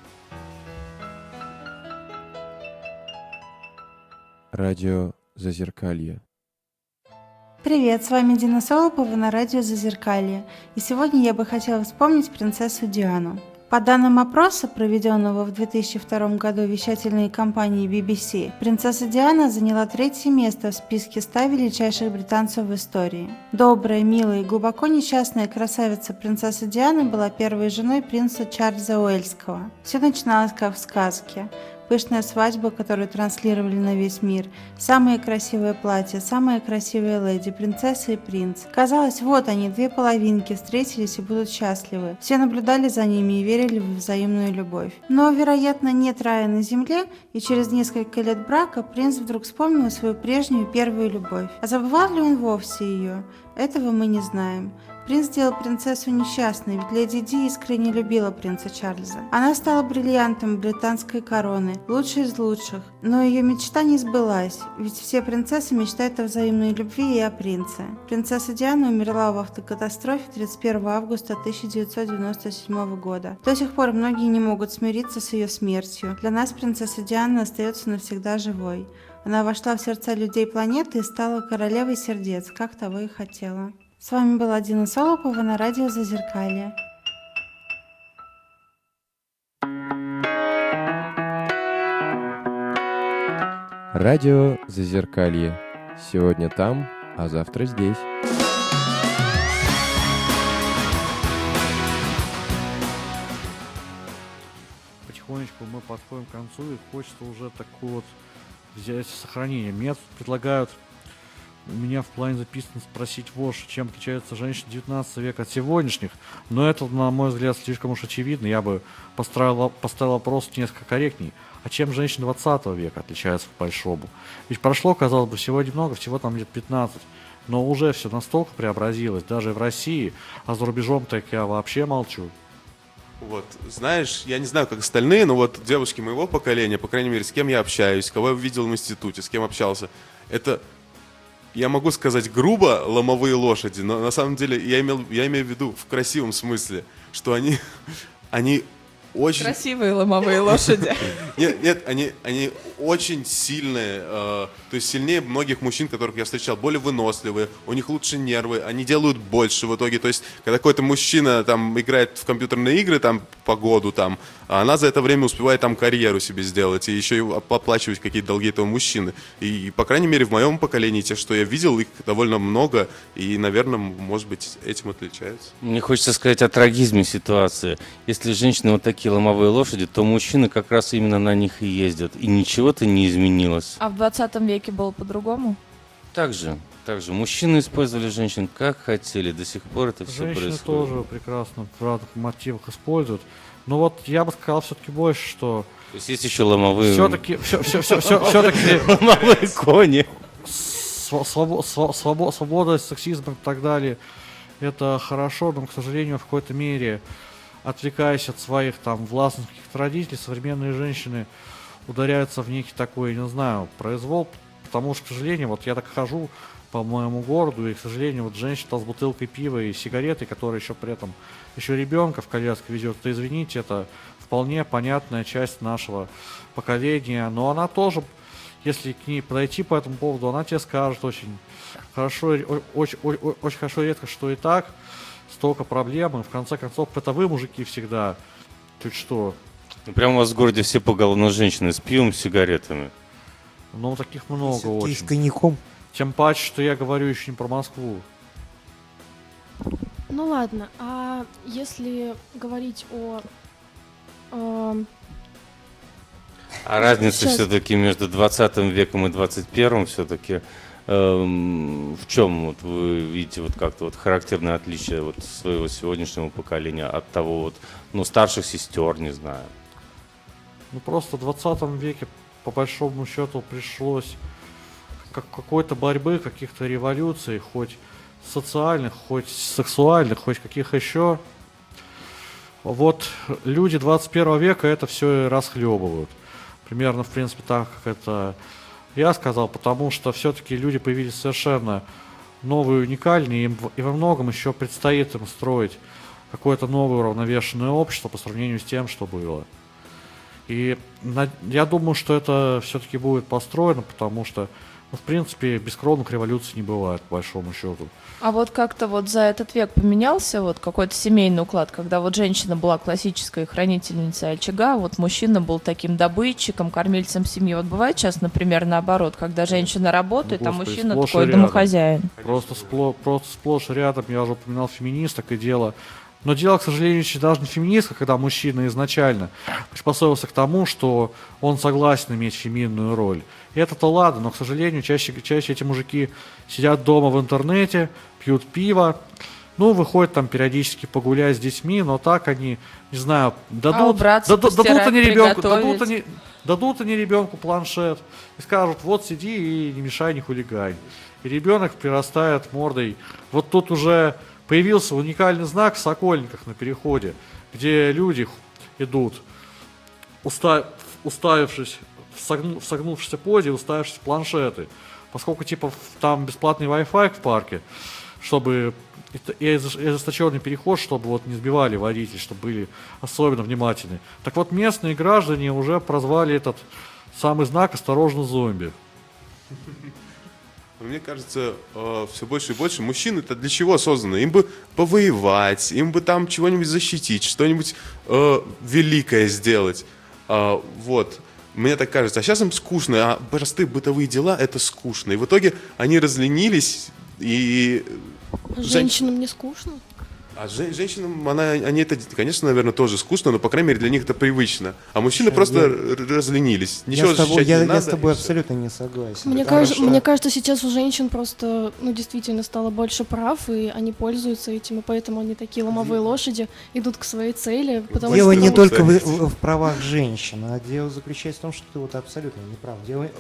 S1: Радио Зазеркалье.
S8: Привет, с вами Дина Солопова на радио Зазеркалье. И сегодня я бы хотела вспомнить принцессу Диану. По данным опроса, проведенного в 2002 году вещательной компанией BBC, принцесса Диана заняла 3-е место в списке 100 величайших британцев в истории. Добрая, милая и глубоко несчастная красавица принцесса Диана была первой женой принца Чарльза Уэльского. Все начиналось как в сказке. Пышная свадьба, которую транслировали на весь мир, самые красивые платья, самые красивые леди, принцесса и принц. Казалось, вот они, 2 половинки, встретились и будут счастливы. Все наблюдали за ними и верили в взаимную любовь. Но, вероятно, нет рая на земле, и через несколько лет брака принц вдруг вспомнил свою прежнюю первую любовь. А забывал ли он вовсе ее? Этого мы не знаем. Принц сделал принцессу несчастной, ведь леди Ди искренне любила принца Чарльза. Она стала бриллиантом британской короны, лучшей из лучших. Но ее мечта не сбылась, ведь все принцессы мечтают о взаимной любви и о принце. Принцесса Диана умерла в автокатастрофе 31 августа 1997 года. До сих пор многие не могут смириться с ее смертью. Для нас принцесса Диана остается навсегда живой. Она вошла в сердца людей планеты и стала королевой сердец, как того и хотела. С вами была Дина Солопова на радио Зазеркалье.
S1: Радио Зазеркалье. Сегодня там, а завтра здесь.
S2: Потихонечку мы подходим к концу, и хочется уже такое вот взять сохранение. Мне предлагают у меня в плане записано спросить вот, чем отличаются женщины 19 века от сегодняшних, но это, на мой взгляд, слишком уж очевидно. Я бы поставил вопрос несколько корректней. А чем женщины 20 века отличаются по-большому? Ведь прошло, казалось бы, всего немного, всего там лет 15, но уже все настолько преобразилось, даже в России, а за рубежом так я вообще молчу.
S5: Вот, знаешь, я не знаю, как остальные, но вот девушки моего поколения, по крайней мере, с кем я общаюсь, кого я видел в институте, с кем общался, это... Я могу сказать грубо, ломовые лошади, но на самом деле я имею в виду в красивом смысле, что они очень...
S6: Красивые ломовые лошади.
S5: Нет, они очень сильные, то есть сильнее многих мужчин, которых я встречал, более выносливые, у них лучше нервы, они делают больше в итоге. То есть, когда какой-то мужчина там играет в компьютерные игры там по году, там, а она за это время успевает там карьеру себе сделать и еще и оплачивать какие-то долги этого мужчины. И, по крайней мере, в моем поколении, те, что я видел, их довольно много, и, наверное, может быть, этим отличаются.
S4: Мне хочется сказать о трагизме ситуации. Если женщины вот такие ломовые лошади, то мужчины как раз именно на них и ездят. И ничего-то не изменилось.
S6: А в 20 веке было по-другому?
S4: Также. Мужчины использовали женщин как хотели. До сих пор это все
S2: Женщины
S4: происходит.
S2: тоже прекрасно в разных мотивах используют. Но вот я бы сказал все-таки больше, что...
S4: То есть есть еще ломовые...
S2: Все-таки...
S4: Ломовые кони.
S2: Свобода, сексизм и так далее, это хорошо, но, к сожалению, в какой-то мере, отвлекаясь от своих там властных каких-то родителей, современные женщины ударяются в некий такой, не знаю, произвол, потому что, к сожалению, вот я так хожу по моему городу, и, к сожалению, вот женщина с бутылкой пива и сигаретой, которая еще при этом еще ребенка в коляске везет, то, извините, это вполне понятная часть нашего поколения, но она тоже, если к ней подойти по этому поводу, она тебе скажет очень хорошо, очень хорошо редко, что и так, столько проблем, и в конце концов, это вы, мужики, всегда, чуть что.
S4: Прямо у вас в городе все поголовно женщины с пивом, с сигаретами.
S2: Ну, таких много
S7: Все-таки
S2: очень.
S7: с коньяком.
S2: Тем паче, что я говорю еще не про Москву.
S3: Ну ладно, а если говорить о...
S4: А разница
S3: Сейчас.
S4: все-таки между 20 веком и 21 все-таки в чем вот вы видите вот как-то вот характерное отличие вот своего сегодняшнего поколения от того вот, ну, старших сестер, не знаю.
S2: Ну, просто в 20 веке, по большому счету, пришлось какой-то борьбы, каких-то революций, хоть социальных, хоть сексуальных, хоть каких еще. Вот люди 21 века это все расхлебывают. Примерно, в принципе, так, как это Я сказал, потому что все-таки люди появились совершенно новые, уникальные, и во многом еще предстоит им строить какое-то новое уравновешенное общество по сравнению с тем, что было. И я думаю, что это все-таки будет построено, потому что, в принципе, бескровных революций не бывает, по большому счету.
S6: А вот как-то вот за этот век поменялся вот какой-то семейный уклад, когда вот женщина была классической хранительницей очага, вот мужчина был таким добытчиком, кормильцем семьи. Вот бывает сейчас, например, наоборот, когда женщина работает, а
S2: Господи,
S6: мужчина
S2: сплошь и
S6: такой
S2: рядом.
S6: домохозяин.
S2: Просто сплошь и рядом, я уже упоминал феминисток и дело. Но дело, к сожалению, еще даже не феминистка, когда мужчина изначально приспособился к тому, что он согласен иметь феминную роль. И это-то ладно, но, к сожалению, чаще эти мужики сидят дома в интернете, пьют пиво, ну, выходят там периодически погулять с детьми, но так они, не знаю, дадут они ребенку планшет и скажут, вот сиди и не мешай, не хулигань. И ребенок прирастает мордой. Вот тут уже появился уникальный знак в Сокольниках на переходе, где люди идут, уставившись в согнувшейся позе, уставившись в планшеты. Поскольку типа там бесплатный Wi-Fi в парке, чтобы и ожесточенный переход, чтобы вот не сбивали водителей, чтобы были особенно внимательны. Так вот, местные граждане уже прозвали этот самый знак «Осторожно, зомби».
S5: Мне кажется, все больше и больше мужчин-то для чего созданы? Им бы повоевать, им бы там чего-нибудь защитить, что-нибудь великое сделать. Вот. Мне так кажется. А сейчас им скучно, а простые бытовые дела — это скучно. И в итоге они разленились, и...
S3: Женщинам не скучно?
S5: А женщинам, они это, конечно, наверное, тоже скучно, но, по крайней мере, для них это привычно. А мужчины просто разленились. Ничего защищать не надо.
S7: Я с тобой абсолютно не согласен.
S3: Мне кажется, сейчас у женщин просто, действительно стало больше прав, и они пользуются этим, и поэтому они такие ломовые лошади, идут к своей цели.
S7: Дело не только в правах женщин, а дело заключается в том, что ты вот абсолютно не прав.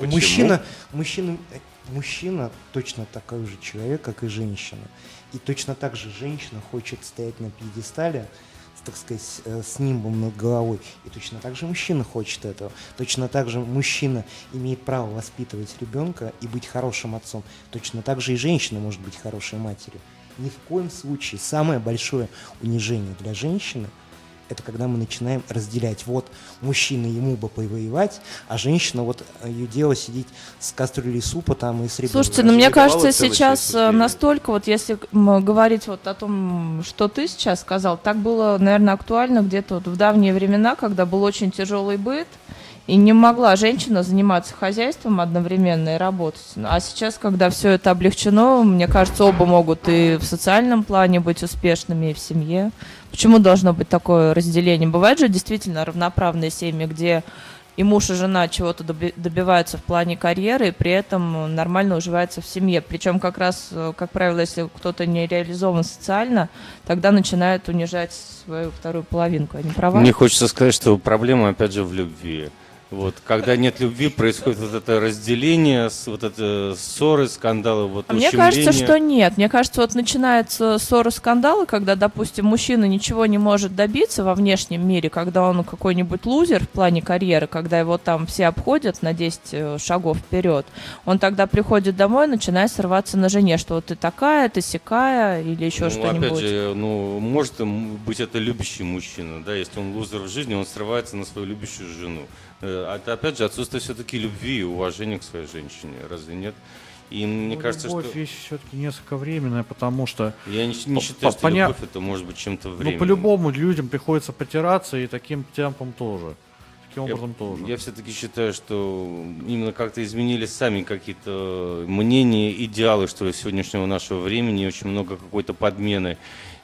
S7: Мужчина точно такой же человек, как и женщина. И точно так же женщина хочет стоять на пьедестале, так сказать, с нимбом над головой. И точно так же мужчина хочет этого. Точно так же мужчина имеет право воспитывать ребенка и быть хорошим отцом. Точно так же и женщина может быть хорошей матерью. Ни в коем случае самое большое унижение для женщины — это когда мы начинаем разделять. Вот мужчина ему бы повоевать, а женщина, вот ее дело сидеть с кастрюлей супа там и с ребенком.
S6: Слушайте, мне кажется, сейчас настолько, вот если говорить вот о том, что ты сейчас сказал, так было, наверное, актуально где-то вот в давние времена, когда был очень тяжелый быт, и не могла женщина заниматься хозяйством одновременно и работать. А сейчас, когда все это облегчено, мне кажется, оба могут и в социальном плане быть успешными, и в семье. Почему должно быть такое разделение? Бывают же действительно равноправные семьи, где и муж, и жена чего-то добиваются в плане карьеры, и при этом нормально уживаются в семье. Причем как раз, как правило, если кто-то не реализован социально, тогда начинают унижать свою вторую половинку. Я не права?
S4: Мне хочется сказать, что проблема, опять же, в любви. Вот, когда нет любви, происходит вот это разделение, вот это ссоры, скандалы, вот
S6: мне кажется, что нет. Мне кажется, вот начинаются ссоры, скандалы, когда, допустим, мужчина ничего не может добиться во внешнем мире, когда он какой-нибудь лузер в плане карьеры, когда его там все обходят на 10 шагов вперед, он тогда приходит домой и начинает срываться на жене, что вот ты такая, ты сякая или еще что-нибудь.
S4: Опять же, может быть это любящий мужчина, да, если он лузер в жизни, он срывается на свою любящую жену. Это, опять же, отсутствие все-таки любви и уважения к своей женщине, разве нет? И мне кажется,
S2: любовь
S4: что...
S2: вещь все-таки несколько временная, потому что...
S4: Я не считаю, что любовь это может быть чем-то временным.
S2: по-любому людям приходится потираться, и таким темпом тоже. Таким образом тоже.
S4: Я все-таки считаю, что именно как-то изменились сами какие-то мнения, идеалы, что ли, сегодняшнего нашего времени, очень много какой-то подмены.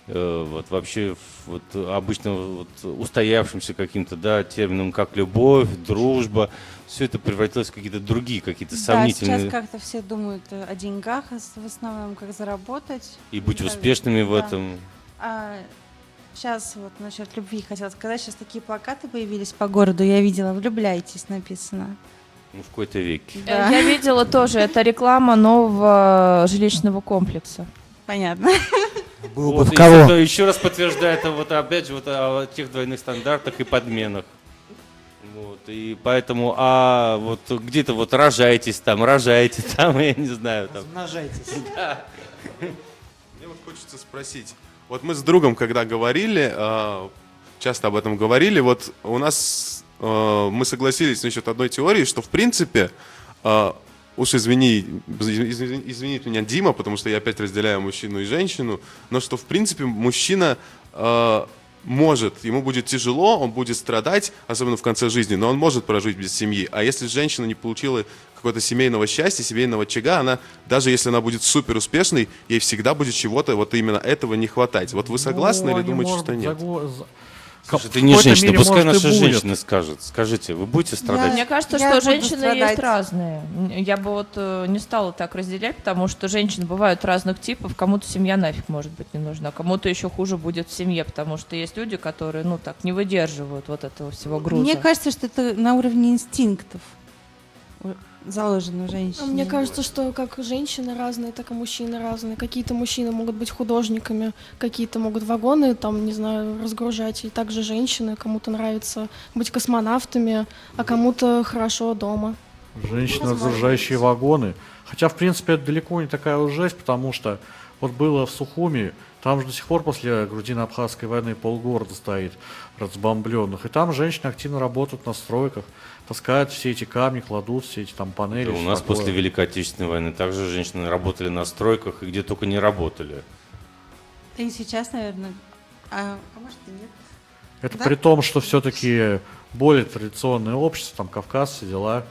S4: Вот вообще вот обычно вот устоявшимся каким-то, да, термином, как любовь, дружба, все это превратилось в какие-то другие, какие-то сомнительные.
S8: Да, сейчас как-то все думают о деньгах, в основном, как заработать.
S4: И быть успешными в этом.
S8: Сейчас вот насчет любви хотела сказать, сейчас такие плакаты появились по городу, я видела, влюбляйтесь, написано.
S4: В какой-то веке.
S6: Да. Я видела тоже, это реклама нового жилищного комплекса.
S8: Понятно.
S7: Было бы в кого?
S4: Это еще раз подтверждает, вот опять же, вот о тех двойных стандартах и подменах. Вот. Вот, и поэтому, вот где-то вот рожаете там, я не знаю. Там.
S7: Размножайтесь.
S5: Мне вот хочется спросить. Вот мы с другом, когда говорили, часто об этом говорили, вот у нас мы согласились насчет одной теории, что в принципе, уж извинит меня Дима, потому что я опять разделяю мужчину и женщину, но что в принципе мужчина может, ему будет тяжело, он будет страдать, особенно в конце жизни, но он может прожить без семьи. А если женщина не получила какого-то семейного счастья, семейного очага, она, даже если она будет супер успешной, ей всегда будет чего-то вот именно этого не хватать. Вот вы согласны или думаете, что нет?
S4: Слушай, ты не женщина, пускай наша женщина скажет. Скажите, вы будете страдать?
S6: Мне кажется,
S8: Я
S6: что
S8: буду
S6: женщины
S8: страдать.
S6: есть разные. Я бы вот не стала так разделять, потому что женщин бывают разных типов. Кому-то семья нафиг может быть не нужна, кому-то еще хуже будет в семье, потому что есть люди, которые, так не выдерживают вот этого всего груза.
S8: Мне кажется, что это на уровне инстинктов заложено в женщине.
S3: Мне кажется, что как женщины разные, так и мужчины разные. Какие-то мужчины могут быть художниками, какие-то могут вагоны, там, не знаю, разгружать. И также женщины, кому-то нравится быть космонавтами, а кому-то хорошо дома.
S2: Женщины, разгружающие вагоны. Хотя, в принципе, это далеко не такая уж жесть, потому что вот было в Сухуми, там же до сих пор после грузино-абхазской войны полгорода стоит разбомбленных. И там женщины активно работают на стройках, таскают все эти камни, кладут все эти там панели.
S4: Да, у нас после Великой Отечественной войны также женщины работали на стройках и где только не работали.
S8: Да и сейчас, наверное. А может и нет.
S2: Это
S8: Да?
S2: при том, что все-таки более традиционное общество, там Кавказ, все дела.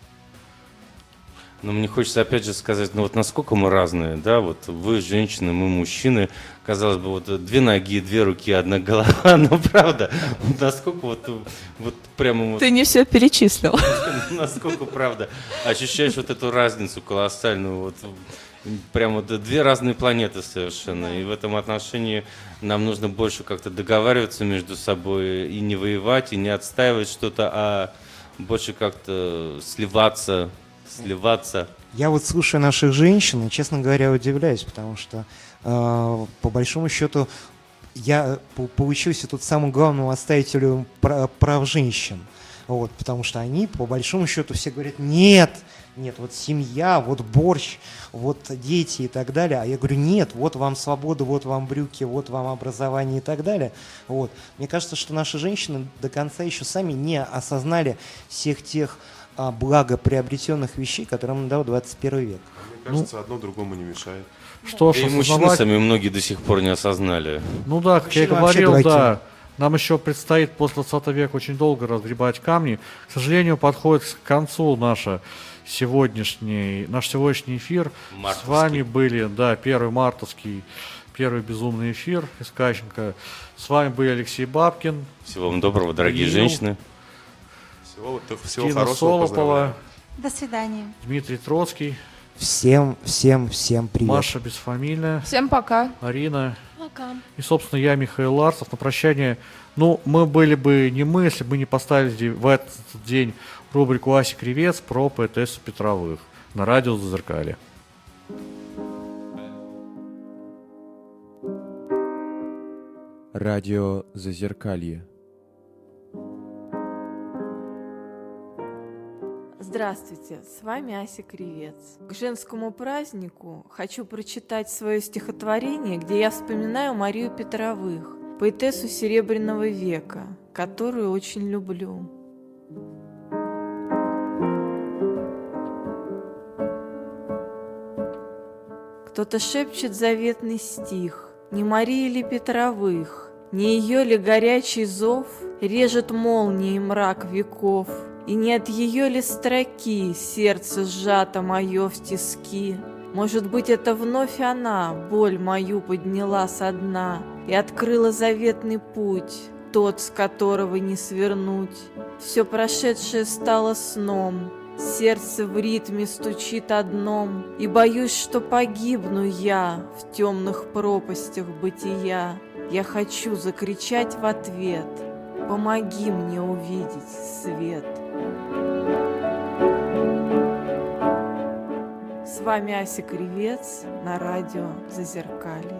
S4: Но мне хочется опять же сказать, вот насколько мы разные, да, вот вы женщины, мы мужчины, казалось бы, вот 2 ноги, 2 руки, 1 голова, но правда, вот насколько вот прямо вот,
S6: Ты не все перечислил.
S4: насколько правда ощущаешь вот эту разницу колоссальную, вот прямо 2 разные планеты совершенно, и в этом отношении нам нужно больше как-то договариваться между собой и не воевать, и не отстаивать что-то, а больше как-то сливаться.
S7: Я вот слушаю наших женщин и, честно говоря, удивляюсь, потому что, по большому счету, я получился тут самым главным отстаивателем прав женщин. Вот, потому что они, по большому счету, все говорят, нет, вот семья, вот борщ, вот дети и так далее. А я говорю, нет, вот вам свобода, вот вам брюки, вот вам образование и так далее. Вот. Мне кажется, что наши женщины до конца еще сами не осознали всех тех благоприобретенных вещей, которые нам дал 21 век.
S5: Мне кажется, одно другому не мешает.
S2: Что ж,
S4: И мужчины сами многие до сих пор не осознали.
S2: Ну да, как я и
S7: Мужчины вообще
S2: говорил, да,
S7: дураки.
S2: нам еще предстоит после 20 века очень долго разгребать камни. К сожалению, подходит к концу наш сегодняшний эфир.
S4: Мартовский.
S2: С вами были, да, первый мартовский, первый безумный эфир из Кащенко. С вами были Алексей Бабкин,
S4: Всего вам доброго, дорогие
S2: Кирилл.
S4: женщины.
S5: Всего
S2: Тина
S5: хорошего,
S2: Солопова,
S5: поздравляю.
S8: До свидания.
S2: Дмитрий Троцкий,
S7: Всем привет.
S2: Маша Бесфамильная,
S6: Всем пока.
S2: Арина
S3: Пока.
S2: и, собственно, я, Михаил Ларцев. На прощание, мы были бы не мы, если бы не поставили в этот день рубрику «Ася Кривец» про поэтессу Петровых на радио «Зазеркалье».
S1: Радио Зазеркалье.
S10: Здравствуйте, с вами Ася Кривец. К женскому празднику хочу прочитать свое стихотворение, где я вспоминаю Марию Петровых, поэтессу Серебряного века, которую очень люблю. Кто-то шепчет заветный стих, не Марии ли Петровых, не ее ли горячий зов режет молнией мрак веков, и не от ее ли строки сердце сжато мое в тиски? Может быть, это вновь она боль мою подняла со дна и открыла заветный путь, тот, с которого не свернуть. Все прошедшее стало сном, сердце в ритме стучит одном, и боюсь, что погибну я в темных пропастях бытия. Я хочу закричать в ответ: помоги мне увидеть свет. С вами Ася Кривец на радио Зазеркалье.